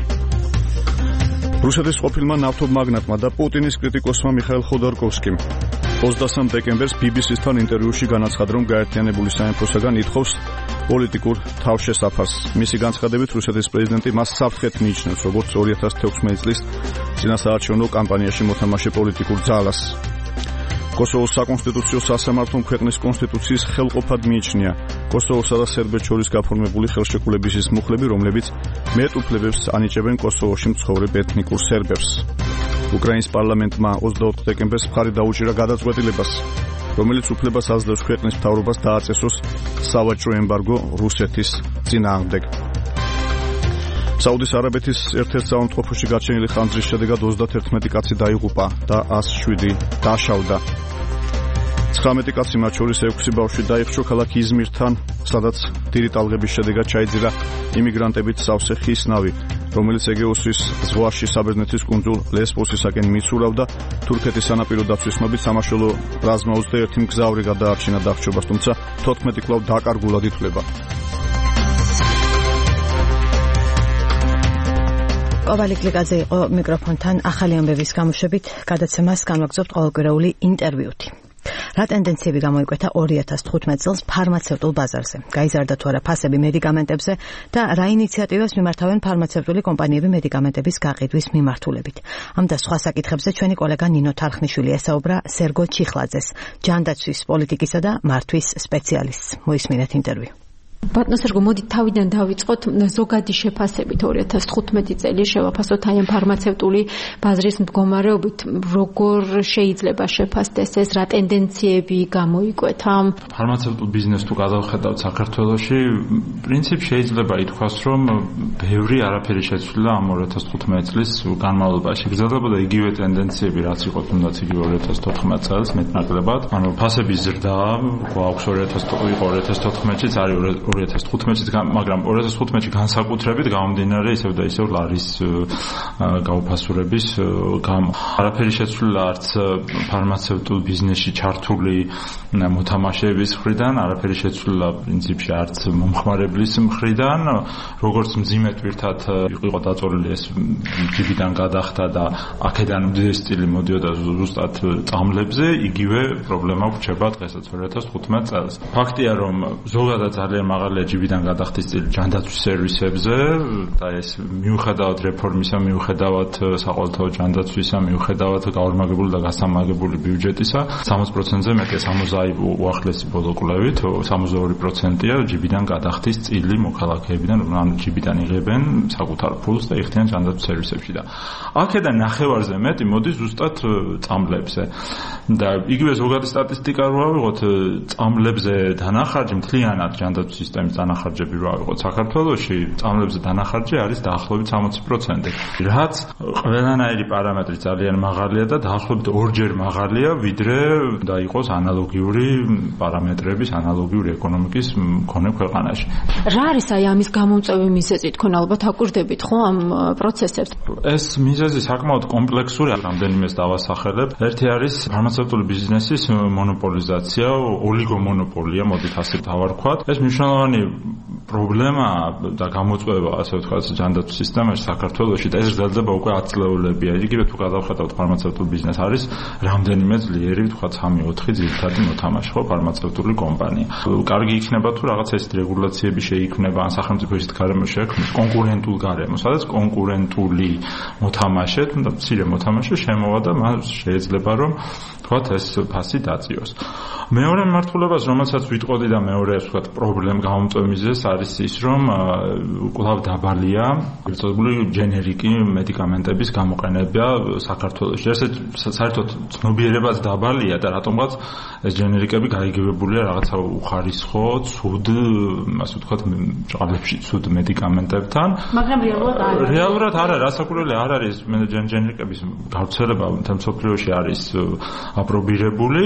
რუსეთის ყოფილმა ნავთობმაგნატმა და პუტინის კრიტიკოსმა მიხაილ ხოდორკოვსკიმ ოცდასამ დეკემბერს ბი ბი სი-თან ინტერვიუში განაცხადა, რომ გაერთიანებული სამეფოსაგან ითხოვს პოლიტიკურ თავშესაფარს. მისი განცხადებით, რუსეთის პრეზიდენტი მას საფრთხედ მიიჩნევს, როგორც ორი ათას თექვსმეტი წლის წინასაარჩევნო კამპანიაში მოთამაშე პოლიტიკურ ძალას. კოსოვოს საკონსტიტუციო სასამართლომ ქვეყნის კონსტიტუციის ხელყოფად მიიჩნია კოსოვოსა და სერბეთს შორის გაფორმებული ხელშეკრულების ის მუხლები, რომლებიც მეტ უფლებებს ანიჭებენ კოსოვოში მცხოვრებ ეთნიკურ სერბებს. უკრაინის პარლამენტმა ოცდაოთხ დეკემბერს მხარი დაუჭირა გადაწყვეტილებას, რომელიც უფლებას აძლევს ქვეყნის მთავრობას დააწესოს სავაჭრო ემბარგო რუსეთის წინააღმდეგ. საუდის არაბეთის ერთ-ერთ საავადმყოფოში გაჩენილი ხანძრის შედეგად ოცდათერთმეტი კაცი დაიღუპა და ას შვიდი დაშავდა. ცხრამეტი კაცი, მათ შორის ექვსი ბავშვი დაიხშო ქალაქ იზმირთან, სადაც დიდი ტალღების შედეგად ჩაიძირა იმიგრანტებით სავსე ხის ნავი, რომელიც ეგეოსის ზღვაში საბერძნეთის კუნძულ ლესბოსისაკენ მიცურავდა. თურქეთის სანაპირო დაცვის ცნობით სამაშველო რაზმა ოცდაერთი მგზავრი გადაარჩინა დახშობას, თუმცა თოთხმეტი კვლავ დაკარგულად ითვლება. კობალი კლიკაძე იყო მიკროფონთან. ახალი ამბების გამოშვებით გადაცემას განვაგრძობთ ყოველკვირეული ინტერვიუთი. რა ტენდენციები გამოიკვეთა ორი ათას თხუთმეტ წელს ფარმაცევტულ ბაზარზე? გაიზარდა თუ არა ფასები მედიკამენტებზე და რა ინიციატივას მიმართავენ ფარმაცევტული კომპანიები მედიკამენტების გაყიდვის მიმართულებით? ამ და სხვა საკითხებზე ჩვენი კოლეგა ნინო თარხნიშვილი ესაუბრა სერგო ჩიხლაძეს, ჯანდაცვის პოლიტიკისა და მართვის სპეციალისტს. მოისმინეთ ინტერვიუ. ბატონო სერგო, მოდით თავიდან დავიწყოთ ზოგადი შეფასებით ორი ათას თხუთმეტი წელი შევაფასოთ აი ამ ფარმაცევტული ბაზრის მდგომარეობით, როგორ შეიძლება შეფასდეს ეს, რა ტენდენციები გამოიკვეთა? ფარმაცევტულ ბიზნესს თუ გადავხედავთ საქართველოში, პრინციპში შეიძლება ითქვას, რომ ბევრი არაფერი შეცვლილა ამ ორი ათას თხუთმეტი წლის განმავლობაში. გრძელდებოდა იგივე ტენდენციები, რაც იყო თუნდაც იგივე ორი ათას თოთხმეტ წელს მეტნაკლებად. ანუ ფასების ზრდა გვაქვს ორი ათას თოთხმეტში, არის ორი ათას თხუთმეტში, მაგრამ ორი ათას თხუთმეტში განსაკუთრებით გამომდინარე ისევ და ისევ ლარის გაუფასურების გამო. არაფერი შეცვლილა არც ფარმაცევტულ ბიზნესში ჩართული მოთამაშეების მხრიდან, არაფერი შეცვლილა პრინციპში არც მომხმარებლის მხრიდან, როგორც მძიმე ტვირთად იყო დაწოლილი ეს ჯიბიდან გადახდა და აქედან უდიდესი წილი მოდიოდა ზუსტად წამლებზე, იგივე პრობლემა გვჩება დღესაც ორი ათას თხუთმეტ წელს. ფაქტია, რომ ზოგადად ძალიან მაღალია ჯიბიდან გადახდის წილი ჯანდაცვის სერვისებზე და ეს მიუხედავად რეფორმისა, მიუხედავად საყოველთაო ჯანდაცვისა, მიუხედავად გაორმაგებული და გასამაგებული ბიუჯეტისა, სამოცი პროცენტზე მეტია, სამოცი უახლესი ბოლო კვლევით, სამოცდაორი პროცენტია ჯიბიდან გადახდის წილი მოქალაქეებიდან, რომლებიც ჯიბიდან იღებენ საკუთარ ფულს და იხდიან ჯანდაცვის სერვისებში და აქედან ნახევარზე მეტი მოდის ზუსტად წამლებზე. და იგივე ზოგადი სტატისტიკა რო ავიღოთ, წამლებზე დანახარჯი მთლიანად ჯანდაცვის სისტემის დანახარჯები რო ავიღოთ საქართველოში, წამლებზე დანახარჯი არის დაახლოებით სამოცი პროცენტი. რაც ყველანაირი პარამეტრი ძალიან მაღალია და დაახლოებით ორჯერ მაღალია, ვიდრე და იყოს ანალოგიური პარამეტრების, ანალოგიური ეკონომიკის მქონე ქვეყანაში. რა არის აი ამის გამომწვევი მიზეზი? თქვენ ალბათ აკვირდებით ხო ამ პროცესებს? ეს მიზეზი საკმაოდ კომპლექსურია, რამდენიმეს დავასახელებ. ერთი არის ფარმაცევტული ბიზნესის მონოპოლიზაცია, ოლიგომონოპოლია, მოდით ასე დავარქვათ. ეს მნიშვნელოვანი მნიშვნელოვანი პრობლემა და გამოწვევა, ასე ვთქვათ, ჯანდაცვის სისტემაში საქართველოში და ეს გრძელდება უკვე ათ წლეულებია. იგივე თუ გადავხედავთ ფარმაცევტულ ბიზნესს, არის რამდენიმე ძლიერი, ვთქვათ, სამი ოთხი ძირითადი მოთამაშე ხო ფარმაცევტული კომპანია. კარგი იქნება თუ რაღაც ეს რეგულაციები შეიქმნება, ან სახელმწიფო ისეთ გარემოს შექმნის, კონკურენტულ გარემოს, სადაც კონკურენტული მოთამაშე, თუნდაც მცირე მოთამაშე შემოვა და მას შეიძლება რომ ვთქვათ ეს ფასი დაწიოს. მეორე მმართველობას, რომელსაც ვიტყოდი და მეორე ვთქვათ პრობლემ გამომწვევ არის ის, რომ კვლავ დაბალია ერთობლი ჯენერიკი მედიკამენტების გამოყენება საქართველოში. ესე საერთოდ ცნობიერებაც დაბალია და რატომღაც ეს ჯენერიკები გაიგივებულია რაღაცა უხარისხო, ცუდ, ასე ვთქვათ, ჭყალებში ცუდ მედიკამენტებთან. მაგრამ რეალურად არ არის. რეალურად არა, რასაკვირველი არ არის ჯენერიკების გავრცელება მთელ მსოფლიოში არის აპრობირებული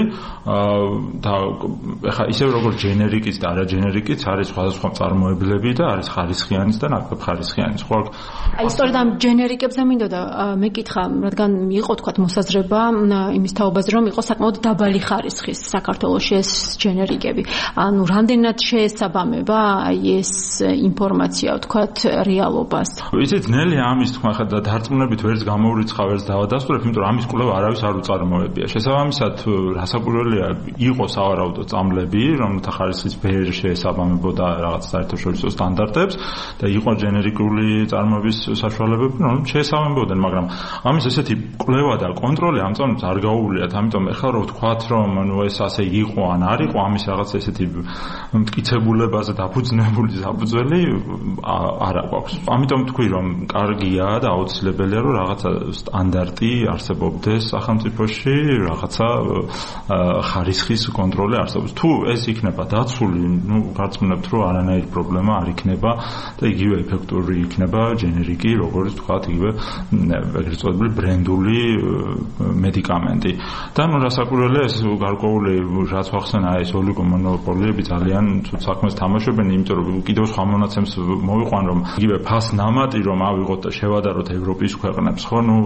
და ეხლა ისევ როგორც ჯენერიკის და არა ჯენერიკის არის სხვადასხვა წარმოებლები და არის ხარისხიანიც და ნაკლებ ხარისხიანიც. ხო, აი სწორედ ამ ჯენერიკებზე მინდოდა მეკითხა, რადგან იყო თქვათ მოსაზრება იმის თაობაზე, რომ იყო საკმაოდ დაბალი ხარისხის საქართველოში ეს ჯენერიკები. ანუ რამდენად შეესაბამება აი ეს ინფორმაცია, თქვათ, რეალობას? იცი ძნელია ამის თქმა, ხა და დარწმუნებით ვერც გამოურიცხავ, ვერც დავადასტურებ, იმიტომ რომ ამის კვლევა არავის არ უწარმოებია. შესაბამისად, რასაკვირველია, იყო სავარაუდო წამლები, რომელთა ხარისხის ბევრი შეესაბამებოდა რაღაც საერთაშორისო სტანდარტებს და იყო ჯენერიკული წარმოების საშუალებები, რომ შეესაბამებოდნენ, მაგრამ ამის ესეთი კვლევა და კონტროლი ამ წამლებს არ გაუვლიათ, ამიტომ ეხლა რო ვთქვათ, რომ ნუ ეს ასე იყო ან არ იყო, ამის რაღაც ესეთი მტკიცებულებაზე დაფუძნებული საფუძველი არ აქვს. ამიტომ თქვი, რომ კარგია და აუცილებელია, რომ რაღაცა სტანდარტი არსებობდეს სახელმწიფოში, რაღაცა ხარისხის კონტროლი არსებობს. თუ ეს იქნება დაცული, ნუ გარწმუნებთ, რომ არანაირი პრობლემა არ იქნება და იგივე ეფექტური იქნება ჯენერიკი, როგორც ვთქვათ, იგივე ეგრეთ წოდებული ბრენდული მედიკამენტი. და ნუ რასაკვირველია ეს გარკვეული რაც ვახსენა ეს ოლიგომონოპოლიები ძალიან ცუდ საქმეს თამაშობენ, იმიტომ რომ კიდევ სხვა მონაცემს მოვიყვან, რომ იგივე ფასნამატი რომ ავიღოთ და შევადაროთ ევროპის ქვეყნებს, ხო, ნუ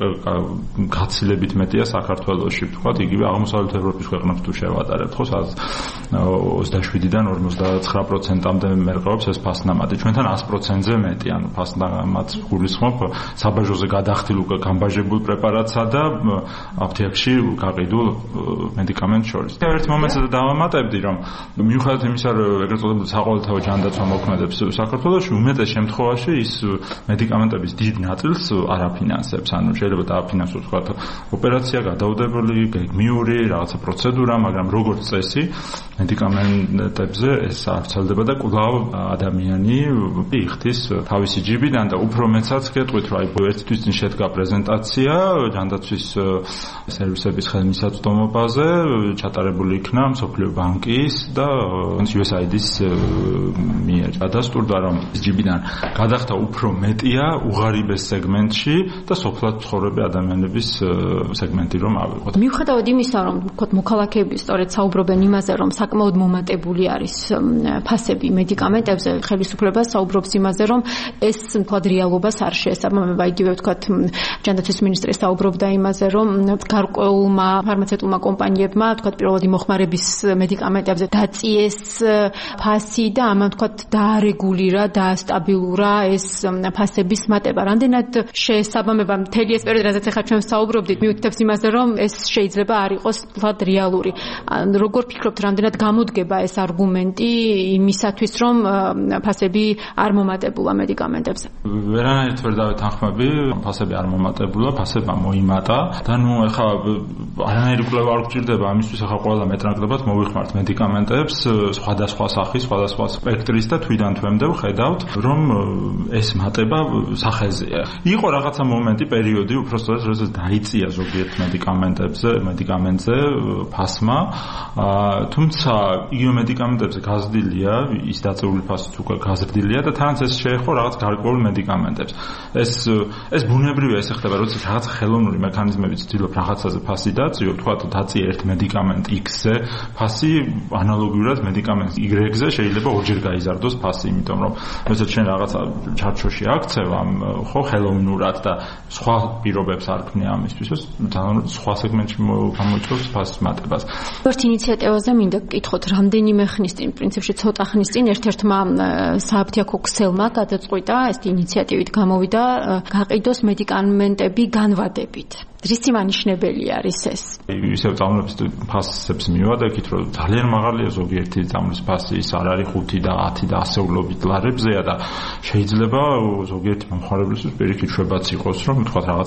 გაცილებით მეტია საქართველოში, ვთქვათ, იგივე აღმოსავლეთ ევროპის ქვეყნებს თუ შევადარებთ, ხო, სადაც ოცდაშვიდიდან ორმოცდაცხრა პროცენტამდე მერყეობს ეს ფასნამატი. ჩვენთან ას პროცენტზე მეტი, ანუ ფასნამატს გულისხმობ საბაჟოზე გადახდილ უკვე გამბაჟებულ პრეპარატსა და აფთიაქში გაყიდულ მედიკამენტს შორის. ერთ მომენტზე დავამატებდი, რომ მიუხედავად იმისა, რომ ეგრეთ წოდებული საყოველთაო ჯანდაცვა მოქმედებს საქართველოში, უმეტეს შემთხვევაში ის მედიკამენტების დიდ ნაწილს არ აფინანსებს, ანუ შეიძლება დააფინანსოს თქვათ ოპერაცია, გადაუდებელი, გეგმიური რაღაცა პროცედურა, მაგრამ როგორც წესი მედიკამენტებზე ეს არ ვრცელდება და კვლავ ადამიანი იხდის თავისი ჯიბიდან და უფრო მეცაც გეტყვით, რომ აი ერთი თვის წინ შედგა პრეზენტაცია ჯანდაცვის სერვისების ხელმისაწვდომობაზე, ჩატარებული იქნა მსოფლიო ბანკის და იუ ეს აი დის მიერ. დადასტურდა, რომ ჯიბიდან გადახდა უფრო მეტია უღარიბეს სეგმენტში და სოფლად ცხოვრები ადამიანების სეგმენტი რომ ავიღოთ. მიუხედავად იმისა, რომ ვთქვათ, მოქალაქეები სწორედ საუბრობენ იმაზე, რომ საკმაოდ მომატებული არის ფასები მედიკამენტებზე, ხელისუფლება საუბრობს იმაზე, რომ ეს ვთქვათ რეალობას არ შეესაბამება. იგივე ვთქვათ, ჯანდაცვის მინისტრი საუბრობდა იმაზე, რომ გარკვეულმა ფარმაცევტულმა კომპანიებმა ვთქვათ პირველადი მოხმარების მედიკამენტებზე დაწიეს ფასი და ამან ვთქვათ დაარეგულირა, დაასტაბილურა ეს ფასების მატება. რამდენად შეესაბამება მთელი ეს პერიოდი, რაზეც ახლა ჩვენ საუბრობდით, მიუთითებს იმაზე, რომ ეს შეიძლება არ იყოს ვთქვათ რეალური. როგორ ფიქრობთ, რამდენად გამოდგება ეს არგუმენტი იმისათვის, რომ ფასები არ მომატებულა მედიკამენტებზე? ვერანაირად ვერ დავეთანხმები, ფასები არ მომატებულა, ფასება მოიმატა და ნუ ახლა არანაირი კვლევა არ გვჭირდება ამისთვის, ახლა ყველა მეტნაკლებად მოვიხმართ მედიკამენტებს სხვადასხვა სახის, სხვადასხვა სპექტრის და თვიდან თვემდე ვხედავთ, რომ ეს მატება სახეზეა. იყო რაღაცა მომენტი, პერიოდი, უბრალოდ როდესაც დაიწია ზოგიერთ მედიკამენტებზე, მედიკამენტზე ფასმა, თუმცა იგივე მედიკამენტებზე გაზრდილია, ის დაწეული ფასიც უკვე გაზრდილია და თანაც ეს შეეხო რაღაც გარკვეულ მედიკამენტებს. ეს ეს ბუნებრივია, ეს ხდება, როდესაც რაღაც ხელოვნური მექანიზმები ცდილობ რაღაცაზე ფასი დაწიო, თქვა დაწია ერთ მედიკამენტ X-ზე, ფასი ანალოგიურად მედიკამენტ Y-ზე შეიძლება ორჯერ გაიზარდოს ფასი, იმიტომ რომ როდესაც შენ რაღაცა ჩარჩოში აქცევ ამ ხო ხელოვნურად და სხვა პირობებს არ ქმნია ამისთვის, ძალიან სხვა სეგმენტში გამოიწვევს ფასის მატებას. ერთ ინიციატივაზე მინდა გკითხოთ, რამდენიმე ხნის წინ პრინციპში ბოლოში ცოტა ხნის წინ ერთ-ერთმა სააფთიაქო ქსელმა გადაწყვიტა, ეს ინიციატივით გამოვიდა, გაყიდოს მედიკამენტები განვადებით. რისი მანიშნებელი არის ეს? ისევ წამლების ფასებს მივადექით, რომ ძალიან მაღალია ზოგიერთი წამლის ფასი, ის არ არის ხუთი და ათი და ასეულობით ლარებზეა და შეიძლება ზოგიერთი მომხმარებლისთვის პირიქით შვებაც იყოს, რომ თქვათ რაღაც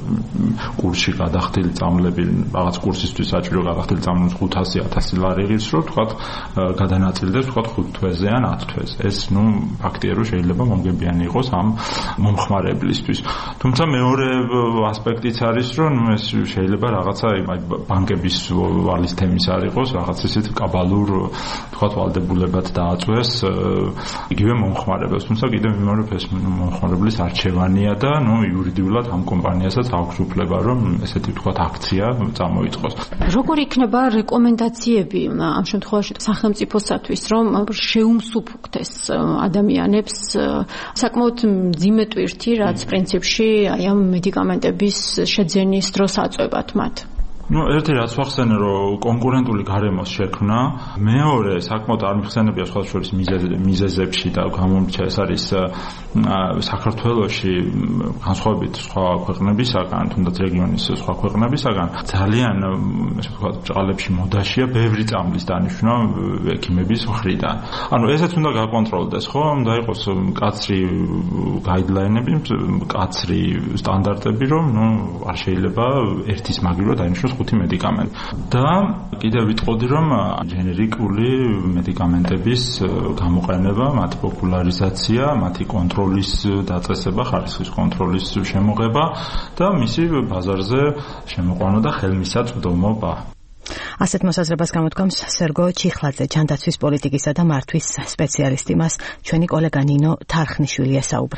კურსში გადახდილი წამლები, რაღაც კურსისთვის საჭირო გადახდილი წამლების ხუთასი ათასი ლარი ღირს, რომ თქვათ გადანაწილდეს თქვათ ხუთ თვეზე ან ათ თვეზე. ეს ნუ ფაქტია, რომ შეიძლება მომგებიანი იყოს ამ მომხმარებლისთვის. თუმცა მეორე ასპექტიც არის, რომ ეს შეიძლება რაღაცა ბანკების ვალის თემის არ იყოს, რაღაც ისეთ კაბალურ თქვათ ვალდებულებად დააწვეს იგივე მომხმარებელს. თუმცა კიდევ ვიმეორებ, ეს მომხმარებლის არჩევანია და ნუ იურიდიულად ამ კომპანიასაც აქვს უფლება, რომ ესეთი თქვათ აქცია წამოიწყოს. როგორი იქნება რეკომენდაციები ამ შემთხვევაში სახელმწიფოსათვის, რომ შეუმსუბუქდეს ადამიანებს საკმაოდ მძიმე ტვირთი, რაც პრინციპში აი ამ მედიკამენტების შეძენის დროს აწვევათ მათ? ნუ ერთი რაც ვახსენე, რომ კონკურენტული გარემოს შექმნა, მეორე საკმაოდ არ მიხსენებია სხვა შორის მიზეზებში და გამომრჩა ეს არის საქართველოში განსხვავებით სხვა ქვეყნებისაგან, თუნდაც რეგიონის სხვა ქვეყნებისაგან, ძალიან ესე ვთქვათ, ბრალებში მოდაშია ბევრი წამლის დანიშვნა ექიმების მხრიდან. ანუ ესეც უნდა გაკონტროლდეს, ხო? უნდა იყოს მკაცრი გაიდლაინები, მკაცრი სტანდარტები, რომ ნუ არ შეიძლება ერთის მაგივრად დაინიშნოს ხუთი მედიკამენტი. და კიდევ ვიტყოდი, რომ ჯენერიკული მედიკამენტების გამოყენება, მათი პოპულარიზაცია, მათი კონტროლის დაწესება, ხარისხის კონტროლის შემოღება და მისი ბაზარზე შემოყვანა და ხელმისაწვდომობა. ასეთ მოსაზრებას გამოთქვამს სერგო ჩიხლაძე, ჯანდაცვის პოლიტიკისა და მართვის სპეციალისტი. მას ჩვენი კოლეგა ნინო თარხნიშვილი ესაუბრა.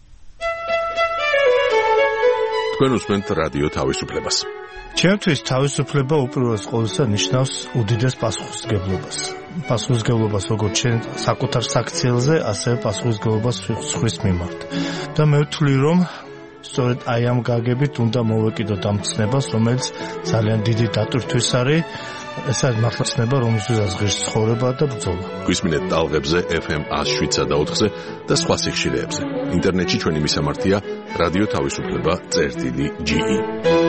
თქვენ უსმენთ რადიო თავისუფლებას. ჩემთვის თავისუფლება უპირველეს ყოვლისა ნიშნავს უდიდეს პასუხისმგებლობას. პასუხისმგებლობას როგორც ჩვენ საკუთარ საქციელზე, ასევე პასუხისმგებლობას სხვის მიმართ. და მე ვთვლი, რომ სწორედ აი ამ გაგებით უნდა მოვეკიდოთ ამ ცნებას, რომელიც ძალიან დიდი დატვირთვის არის. ეს არის მართლა ცნება, რომელსაც ღირს ცხოვრება და ბრძოლა. გვისმინეთ ტალღებზე ეფ ემ one oh seven და ოთხზე და სხვა სიხშირეებზე. ინტერნეტში ჩვენი მისამართია რადიო თავისუფლება წერტილი ჯი ი.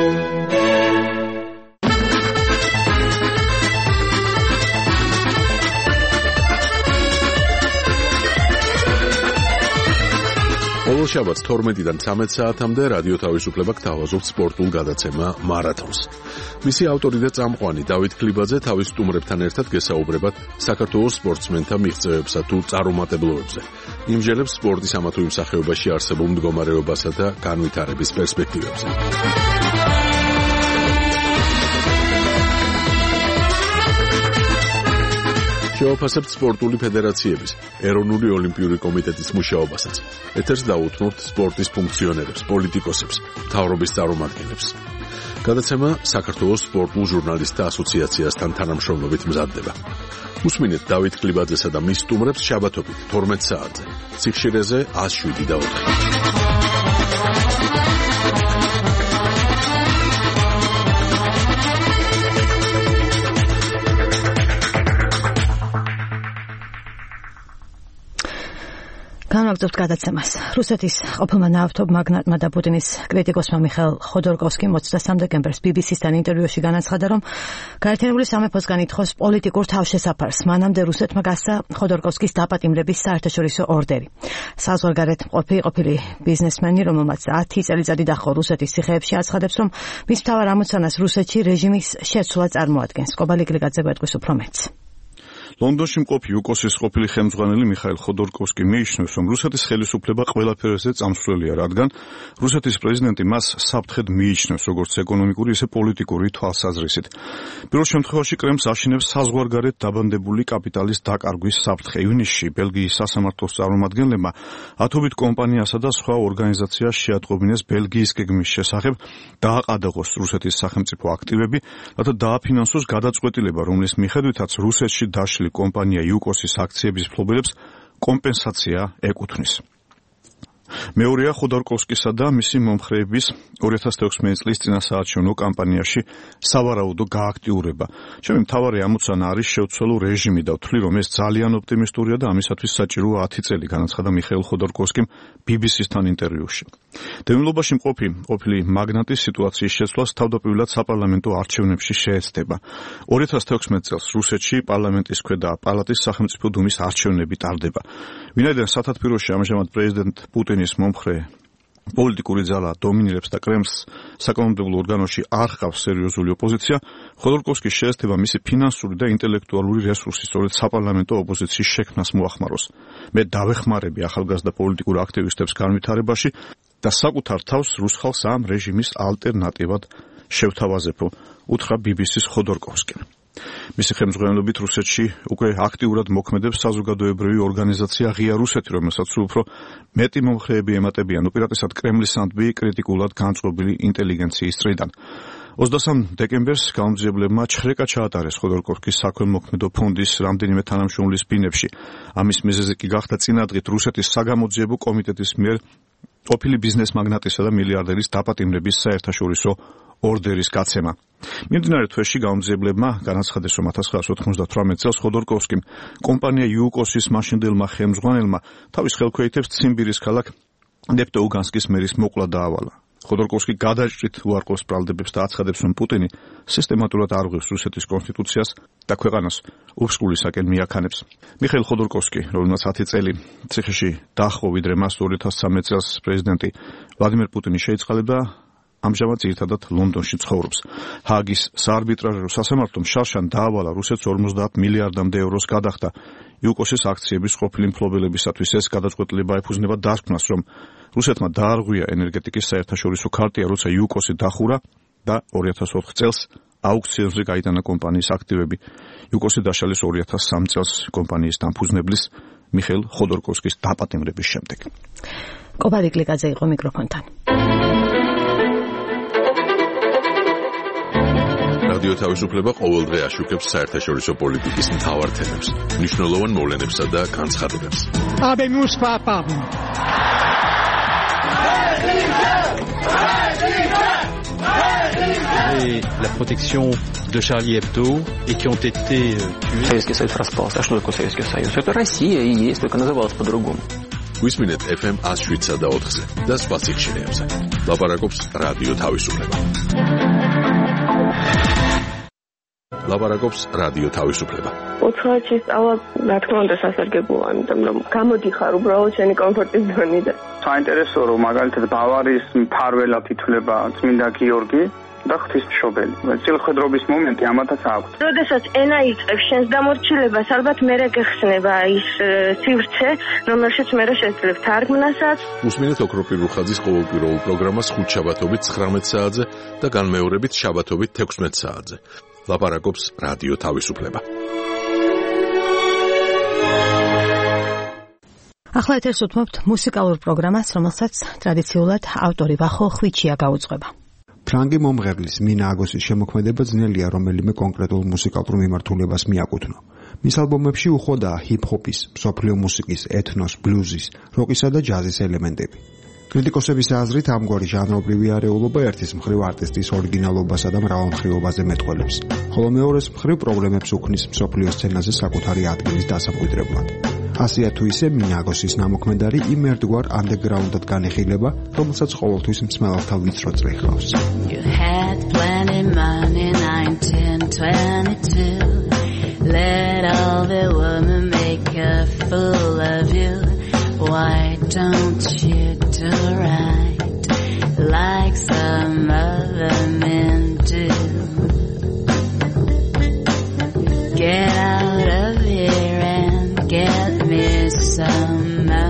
ყოველ შაბათს თორმეტიდან ცამეტ საათამდე რადიო თავისუფლება გთავაზობთ სპორტულ გადაცემა მარათონს. მისი ავტორი და წამყვანი დავით ქლიბაძე თავის სტუმრებთან ერთად გესაუბრებათ საქართველოს სპორტსმენთა მიღწევებსა თუ წარუმატებლობებზე. იმჟელებს სპორტის ამა თუ იმ სახეობაში არსებულ მდგომარეობასა და განვითარების პერსპექტივებზე. შევაფასებთ სპორტული ფედერაციების, ეროვნული ოლიმპიური კომიტეტის მუშაობასაც. ეთერს დაუთმობთ სპორტის ფუნქციონერებს, პოლიტიკოსებს, მთავრობის წარმომადგენლებს. გადაცემა საქართველოს სპორტულ ჟურნალისტთა ასოციაციასთან თანამშრომლობით მზადდება. უსმინეთ დავით ქლიბაძესა და მის სტუმრებს შაბათობით თორმეტ საათზე. სიხშირეზე one oh seven და ოთხი. განვაგრძობთ გადაცემას. რუსეთის ყოფილმა ნავთობ მაგნატმა და პუტინის კრიტიკოსმა მიხაილ ხოდორკოვსკიმ ოცდასამ დეკემბერს ბი ბი სისთან ინტერვიუში განაცხადა, რომ გაერთიანებული სამეფოსგან ითხოვს პოლიტიკურ თავშესაფარს. მანამდე რუსეთმა გასცა ხოდორკოვსკის დაპატიმრების საერთაშორისო ორდერი. საზღვარგარეთ მყოფი ყოფილი ბიზნესმენი, რომელმაც ათი წელიწადი დაჰყო რუსეთის ციხეებში, აცხადებს, რომ მის მთავარ ამოცანას რუსეთში რეჟიმის შეცვლა წარმოადგენს. კობალი გრიგაძე გვეტყვის უფრო მეტს. ლონდონში მყოფი იუკოსის ყოფილი ხელმძღვანელი მიხაილ ხოდორკოვსკი მიიჩნევს, რომ რუსეთის ხელისუფლება ყველაფერზე წამსვლელია, რადგან რუსეთის პრეზიდენტი მას საფრთხედ მიიჩნევს როგორც ეკონომიკური, ისე პოლიტიკური თვალსაზრისით. პირველ შემთხვევაში კრემლს აშინებს საზღვარგარეთ დაბანდებული კაპიტალის დაკარგვის საფრთხე. ივნისში ბელგიის სასამართლოს წარმომადგენლებმა ათობით კომპანიასა და სხვა ორგანიზაციას შეატყობინეს ბელგიის გეგმის შესახებ დააყადაღოს რუსეთის სახელმწიფო აქტივები, რათა დააფინანსოს გადაწყვეტილება, რომლის მიხედვითაც რუსეთში დაშლილი კომპანია იუკოსის აქციების მფლობელებს კომპენსაცია ეკუთვნის. მეორეა ხოდორკოვსკისა და მისი მომხრეების ორი ათას თექვსმეტი წლის წინასაარჩევნო კამპანიაში სავარაუდო გააქტიურება. ჩემი მთავარი ამოცანა არის შევცვალო რეჟიმი და ვთვლი, რომ ეს ძალიან ოპტიმისტურია და ამისათვის საჭიროა ათი წელი, განაცხადა მიხეილ ხოდორკოვსკიმ ბი ბი სის-თან ინტერვიუში. დევნილობაში მყოფი ყოფილი მაგნატის სიტუაციის შეცვლას თავდაპირველად საპარლამენტო არჩევნებში შეეცდება. ორი ათას თექვსმეტი წელს რუსეთში პარლამენტის ქვედა პალატის სახელმწიფო დუმის არჩევნები ტარდება. ვინაიდან სათათბიროში ამჟამად პრეზიდენტ პუტინის მომხრე პოლიტიკური ძალა დომინირებს და კრემლს საკანონმდებლო ორგანოში არ ჰყავს სერიოზული ოპოზიცია, ხოდორკოვსკის შეეცდება მისი ფინანსური და ინტელექტუალური რესურსი სწორედ საპარლამენტო ოპოზიციის შექმნას მოახმაროს. მე დავეხმარები ახალგაზრდა პოლიტიკურ აქტივისტებს განვითარებაში და საკუთარ თავს რუს ხალხს ამ რეჟიმის ალტერნატივად შევთავაზებო, უთხრა ბი ბი სის ხოდორკოვსკიმ. მისი ხელმძღვანელობით რუსეთში უკვე აქტიურად მოქმედებს საზოგადოებრივი ორგანიზაცია ღია რუსეთი, რომელსაც უფრო მეტი მომხრეები ემატებიან უპირატესად კრემლისადმი კრიტიკულად განწყობილი ინტელიგენციის წრიდან. ოცდასამ დეკემბერს გამომძიებლებმა ჩხრეკა ჩაატარეს ხოდორკოვსკის საქველმოქმედო ფონდის რამდენიმე თანამშრომლის ბინებში. ამის მიზეზი კი გახდა წინადღით რუსეთის საგამოძიებო კომიტეტის მიერ ყოფილი ბიზნეს მაგნატისა და მილიარდერის დაპატიმრების საერთაშორისო ორდერის გაცემა. მიმდინარე თვეში გამომძიებლებმა განაცხადეს, რომ ათას ცხრაასი ოთხმოცდათვრამეტ წელს ხოდორკოვსკიმ კომპანია იუკოსის მაშინდელმა ხელმძღვანელმა თავის ხელქვეითებს ციმბირის ქალაქ ნეპტოუგანსკის მერის მოკვლა დაავალა. ხოდორკოვსკი გადაჭრით უარყოფს ბრალდებებს და აცხადებს, რომ პუტინი სისტემატურად არღვევს რუსეთის კონსტიტუციას და ქვეყანას უბსკულისაკენ მიაქანებს. მიხეილ ხოდორკოვსკი, რომელმაც ათი წელი ციხეში დაჰყო, ვიდრე მას ორი ათას ცხრამეტ წელს პრეზიდენტი ვლადიმერ პუტინი შეიწყალება, ამჟამად ძირითადად ლონდონში ცხოვრობს. ჰააგის საარბიტრაჟო სასამართლომ შარშან დაავალა რუსეთს ორმოცდაათ მილიარდამდე ევროს გადახდა იუკოსის აქციების ყოფილი მფლობელებისათვის. ეს გადაწყვეტილება ეფუძნება დასკვნას, რომ რუსეთმა დაარღვია ენერგეტიკის საერთაშორისო ქარტია, როცა იუკოსი დახურა და ორი ათას ოთხ წელს აუქციონზე გაიტანა კომპანიის აქტივები. იუკოსი დაშალეს ორი ათას სამი წელს კომპანიის დამფუძნებლის მიხეილ ხოდორკოვსკის დაპატიმრების შემდეგ. კობადი კლიკაძე იყო მიკროფონთან. რადიო თავისუფლება ყოველდღე აშუქებს საერთაშორისო პოლიტიკის მთავარ თემებს, მნიშვნელოვან მოვლენებსა და განცხადებებს. Habemos papa. Et la protection de Charlie Hebdo et qui ont été tués. Советский Союз распался. А что такое Советский Союз? Это Россия и есть, только называлась по-другому. Висминет эф эм one oh seven და ოთხზე და სხვა სიხშირეებზე. ლაპარაკობს რადიო თავისუფლება. ლაპარაკობს რადიო თავისუფლება. ოთხი წავა, რა თქმა უნდა, სასარგებლოა, იმიტომ რომ გამოდიხარ უბრალოდ შენი კომფორტის ზონიდან. საინტერესო რომ მაგალითად ბავარიის მფარველად ითვლება წმინდა გიორგი და ღვთისმშობელი. წილხედრობის მომენტი ამათაც აქვს. როდესაც ენა იწევს შენს დამორჩილებას, ალბათ მერე გეხსნება ის სივრცე, რომელშიც მერე შეძლებ თარგმნასაც. უსმინეთ ოქროპირ რუხაძის ყოველკვირეულ პროგრამას ხუთ შაბათობით ცხრამეტ საათზე და განმეორებით შაბათობით თექვსმეტ საათზე. ლაპარაკობს რადიო თავისუფლება. ახლა ეთერს უთმობთ მუსიკალურ პროგრამას, რომელსაც ტრადიციულად ავტორი ვახო ხვიჩია გაუძღვება. ფრანგი მომღერლის მინა აგოსის შემოქმედება ძნელია რომელიმე კონკრეტულ მუსიკალურ მიმართულებას მიაკუთვნო. მის ალბომებში უხვადაა ჰიპ-ჰოპის, მსოფლიო მუსიკის, ეთნოს, ბლუზის, როკისა და ჯაზის ელემენტები. კრიტიკოსების აზრით ამგვარი ჟანრობრივი არეულობა ერთის მხრივ არტისტის ორიგინალობასა და მრავალმხრივობაზე მეტყველებს, ხოლო მეორეს მხრივ პრობლემებს უქმნის მსოფლიო სცენაზე საკუთარი ადგილის დასამკვიდრებლად. ასეა თუ ისე მინა აგოსის ნამოქმედარი იმ ერთგვარ ანდერგრაუნდად განიხილება, რომელსაც ყოველთვის მსმელელთა ვიწრო წრე ჰყავს. You had plenty money nineteen twenty-two. Let all the women make a fool of you. Why don't you do right like some other men do? Get out of here and get me some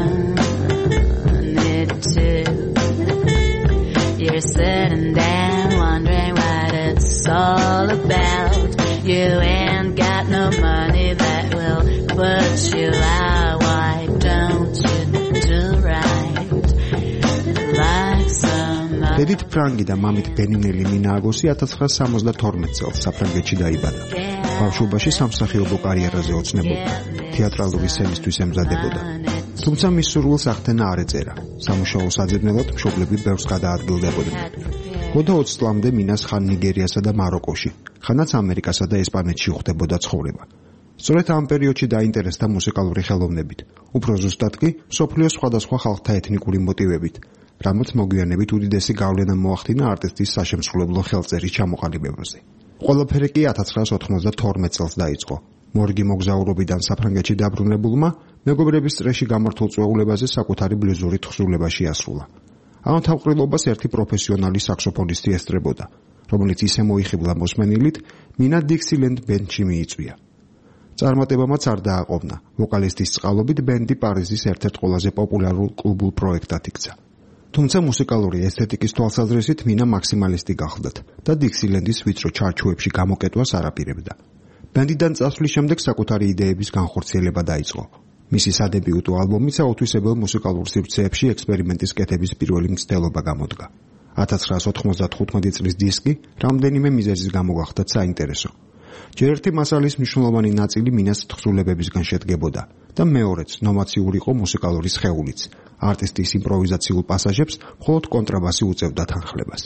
money too. You're sitting there wondering what it's all about. You ain't got no money that will put you out. Why don't you do right like some other? დედით ფრანგი და მამით ბენინელი მინა აგოსი ათას ცხრაასი სამოცდათორმეტ წელს საფრანგეთში დაიბადა. ბავშვობაში სამსახიობო კარიერაზე ოცნებობდა, თეატრალური სცენისთვის ემზადებოდა. თუმცა მის სურვილს ახდენა არ ეწერა. სამუშაო საძებნელად მშობლები ბევრს გადაადგილდებოდნენ. გოდა ოცი წლამდე მინას ხან ნიგერიასა და მაროკოში, ხანაც ამერიკასა და ესპანეთში ხვდებოდა ცხოვრება. სწორედ ამ პერიოდში დაინტერესდა მუსიკალური ხელოვნებით, უფრო ზუსტად კი მსოფლიოს სხვადასხვა ხალხთა ეთნიკური მოტივებით, რამაც მოგვიანებით უდიდესი გავლენა მოახდინა არტისტის საშემსრულებლო ხელწერის ჩამოყალიბებაზე. ყველაფერი კი ათას ცხრაას ოთხმოცდათორმეტ წელს დაიწყო. მორგი მოგზაურობიდან საფრანგეთში დაბრუნებულმა მეგობრების წრეში გამართულ წვეულებაზე საკუთარი ბლუზური თხზულება შეასრულა. ამ თავყრილობას ერთი პროფესიონალი საქსოფონისტი ესწრებოდა, რომელიც ისე მოიხიბლა მოსმენილით, მინა დიქსილენდ ბენდში მიიწვია. წარმატებამაც არ დააყოვნა. ვოკალისტის წყალობით ბენდი პარიზის ერთ-ერთ ყველაზე პოპულარულ კლუბურ პროექტად იქცა. თუმცა მუსიკალური ესთეტიკის თვალსაზრისით მინა მაქსიმალისტი გახლდათ და დიქსილენდის ვიწრო ჩარჩოებში გამოკეტვას არ აპირებდა. ბენდიდან წასვლის შემდეგ საკუთარი იდეების განხორციელება დაიწყო. მისი სადებიუტო ალბომიც აუთვისებელ მუსიკალურ სივრცეებში ექსპერიმენტის კეთების პირველი მცდელობა გამოდგა. ათას ცხრაას ოთხმოცდათხუთმეტი წლის დისკი რამდენიმე მიზეზის გამო გახდათ საინტერესო. ჯერ ერთი მასალის მნიშვნელოვანი ნაწილი მინას თხზულებებისგან შედგებოდა და მეორეც ნომაციური იყო მუსიკალური სხეულიც. არტისტის იმპროვიზაციულ პასაჟებს მხოლოდ კონტრაბასი უწევდა თანხლებას.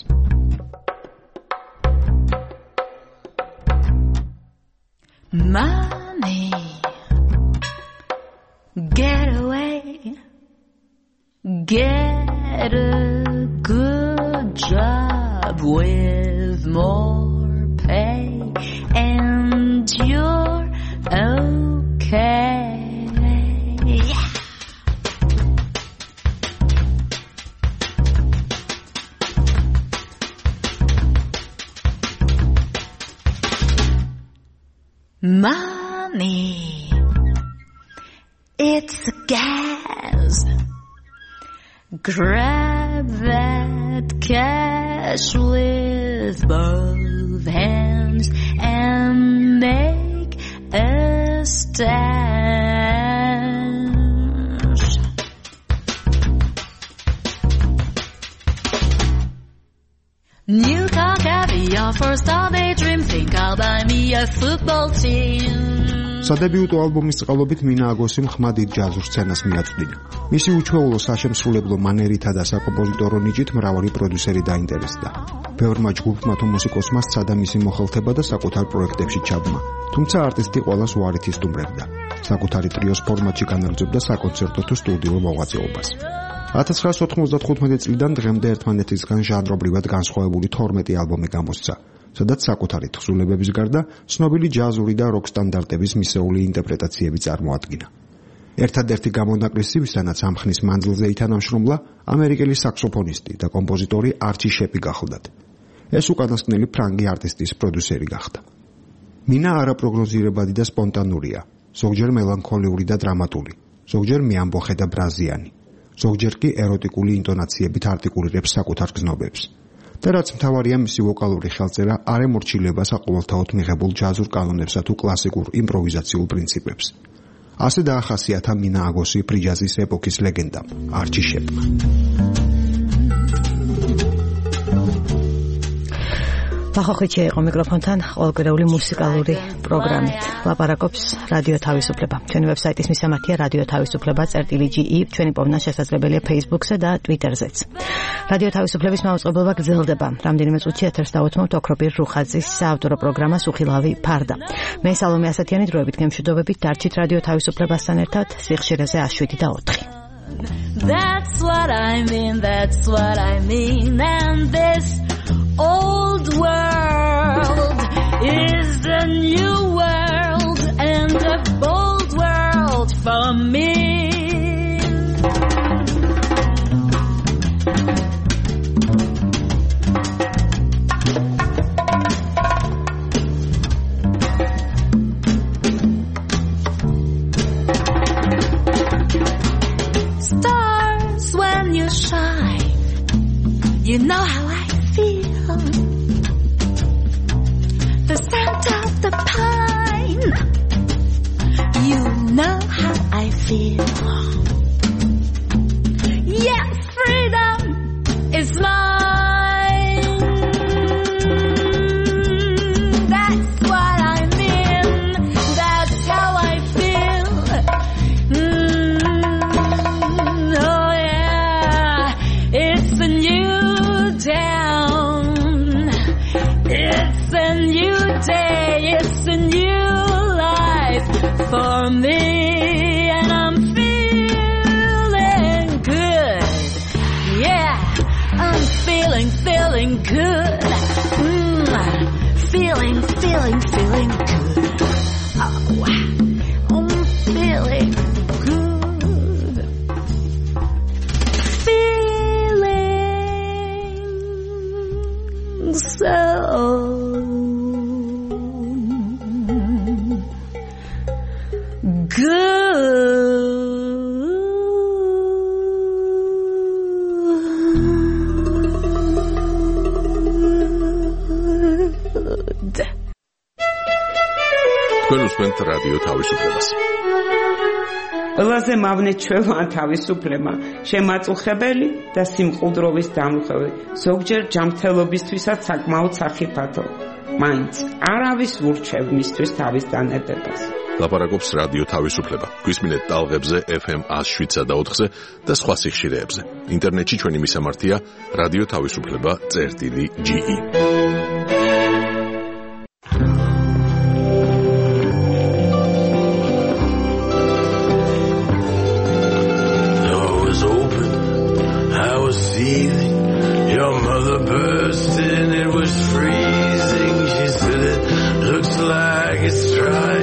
Mommy, get away, get a good job with more pay, and you're okay. Mommy, it's the gas. Grab that cash with both hands and make a stash. New car, caviar, first all day dream, think I'll buy me a football team. სადებიუტო ალბომის წყალობით მინა აგოსიმ ხმადით ჯაზურ სცენას მიაწვდინა. მისი უჩვეულო საშემსრულებლო მანერითა და საკომპოზიტორო ნიჭით მრავალი პროდიუსერი დაინტერესდა. ბევრმა ჯგუფმა თუ მუსიკოსმა სცადა მისი მოხელთება და საკუთარ პროექტებში ჩაბმა, თუმცა არტისტი ყველას უარით ისტუმრებდა. საკუთარი ტრიოს ფორმატში განაგრძობდა საკონცერტო თუ სტუდიურ მოღვაწეობას. ათას ცხრაას ოთხმოცდათხუთმეტი წლიდან დღემდე ერთმანეთისგან ჟანრობრივად განსხვავებული თორმეტი ალბომი გამოსცა, სადაც საკუთარი თხზულებების გარდა ცნობილი ჯაზური და როკ სტანდარტების მისეული ინტერპრეტაციები წარმოადგინა. ერთადერთი გამონაკლისი, ვისთანაც ამ ხნის მანძილზე ითანამშრომლა, ამერიკელი საქსოფონისტი და კომპოზიტორი არჩი შეპი გახლდათ. ეს უკანასკნელი ფრანგი არტისტის პროდიუსერი გახდა. მინა არაპროგნოზირებადი და სპონტანურია, ზოგჯერ მელანქოლიური და დრამატული, ზოგჯერ მეამბოხე და ბრაზიანი, ზოგჯერ კი ეროტიკული ინტონაციებით არტიკულირებს საკუთარ გზნობებს. და რაც მთავარია, მისი ვოკალური ხელწერა არ ემორჩილება საყოველთაოდ მიღებულ ჯაზურ კანონებსა თუ კლასიკურ იმპროვიზაციულ პრინციპებს. ასე დაახასიათა მინა აგოსი ფრიჯაზის ეპოქის ლეგენდამ, არჩი შეპმა. ბახოხიჩი იყო მიკროფონთან ყოველკვირეული მუსიკალური პროგრამით. ლაპარაკობს რადიო თავისუფლება. ჩვენი ვებსაიტის მისამართია რადიო თავისუფლება წერტილი ჯი ი. ჩვენი პოვნა შესაძლებელია Facebook-ზე და Twitter-ზეც. რადიო თავისუფლების მაუწყებლობა გრძელდება. რამდენიმე წუთში ეთერს დავუთმობთ ოქროპირ რუხაძის საავტორო პროგრამას უხილავი ფარდა. მე სალომე ასათიანი დროებით გემშვიდობებით დარჩით რადიო თავისუფლებასთან ერთად სიხშირეზე შვიდი და ოთხი. That's what I mean, that's what I mean, and this old world is a new world and a bold world for me. Stars when you shine, you know how I feel. The scent of the pine, you know how I feel. Yeah, freedom is mine. That's what I mean. That's how I feel. Mm. feeling, feeling good. Mm, feeling, feeling, feeling good. Oh, I'm feeling good. Feeling so თქვენ უსმენთ რადიო თავისუფლებას. ყველაზე მავნე ჩვეულა თავისუფლება, შემაწუხებელი და სიმყუდროვის დამხები, ზოგჯერ ჯანმრთელობისთვისაც საკმაოდ სახიფათო. მაინც არავის ურჩევ მისთვის თავის დანებებას. ლაპარაკობს რადიო თავისუფლება. გვისმინეთ ტალღებზე ეფ ემ one oh seven და ოთხზე და სხვა სიხშირეებზე. ინტერნეტში ჩვენი მისამართია რადიო თავისუფლება წერტილი ჯი ი. Your mother burst in, it was freezing. She said it looks like it's dry.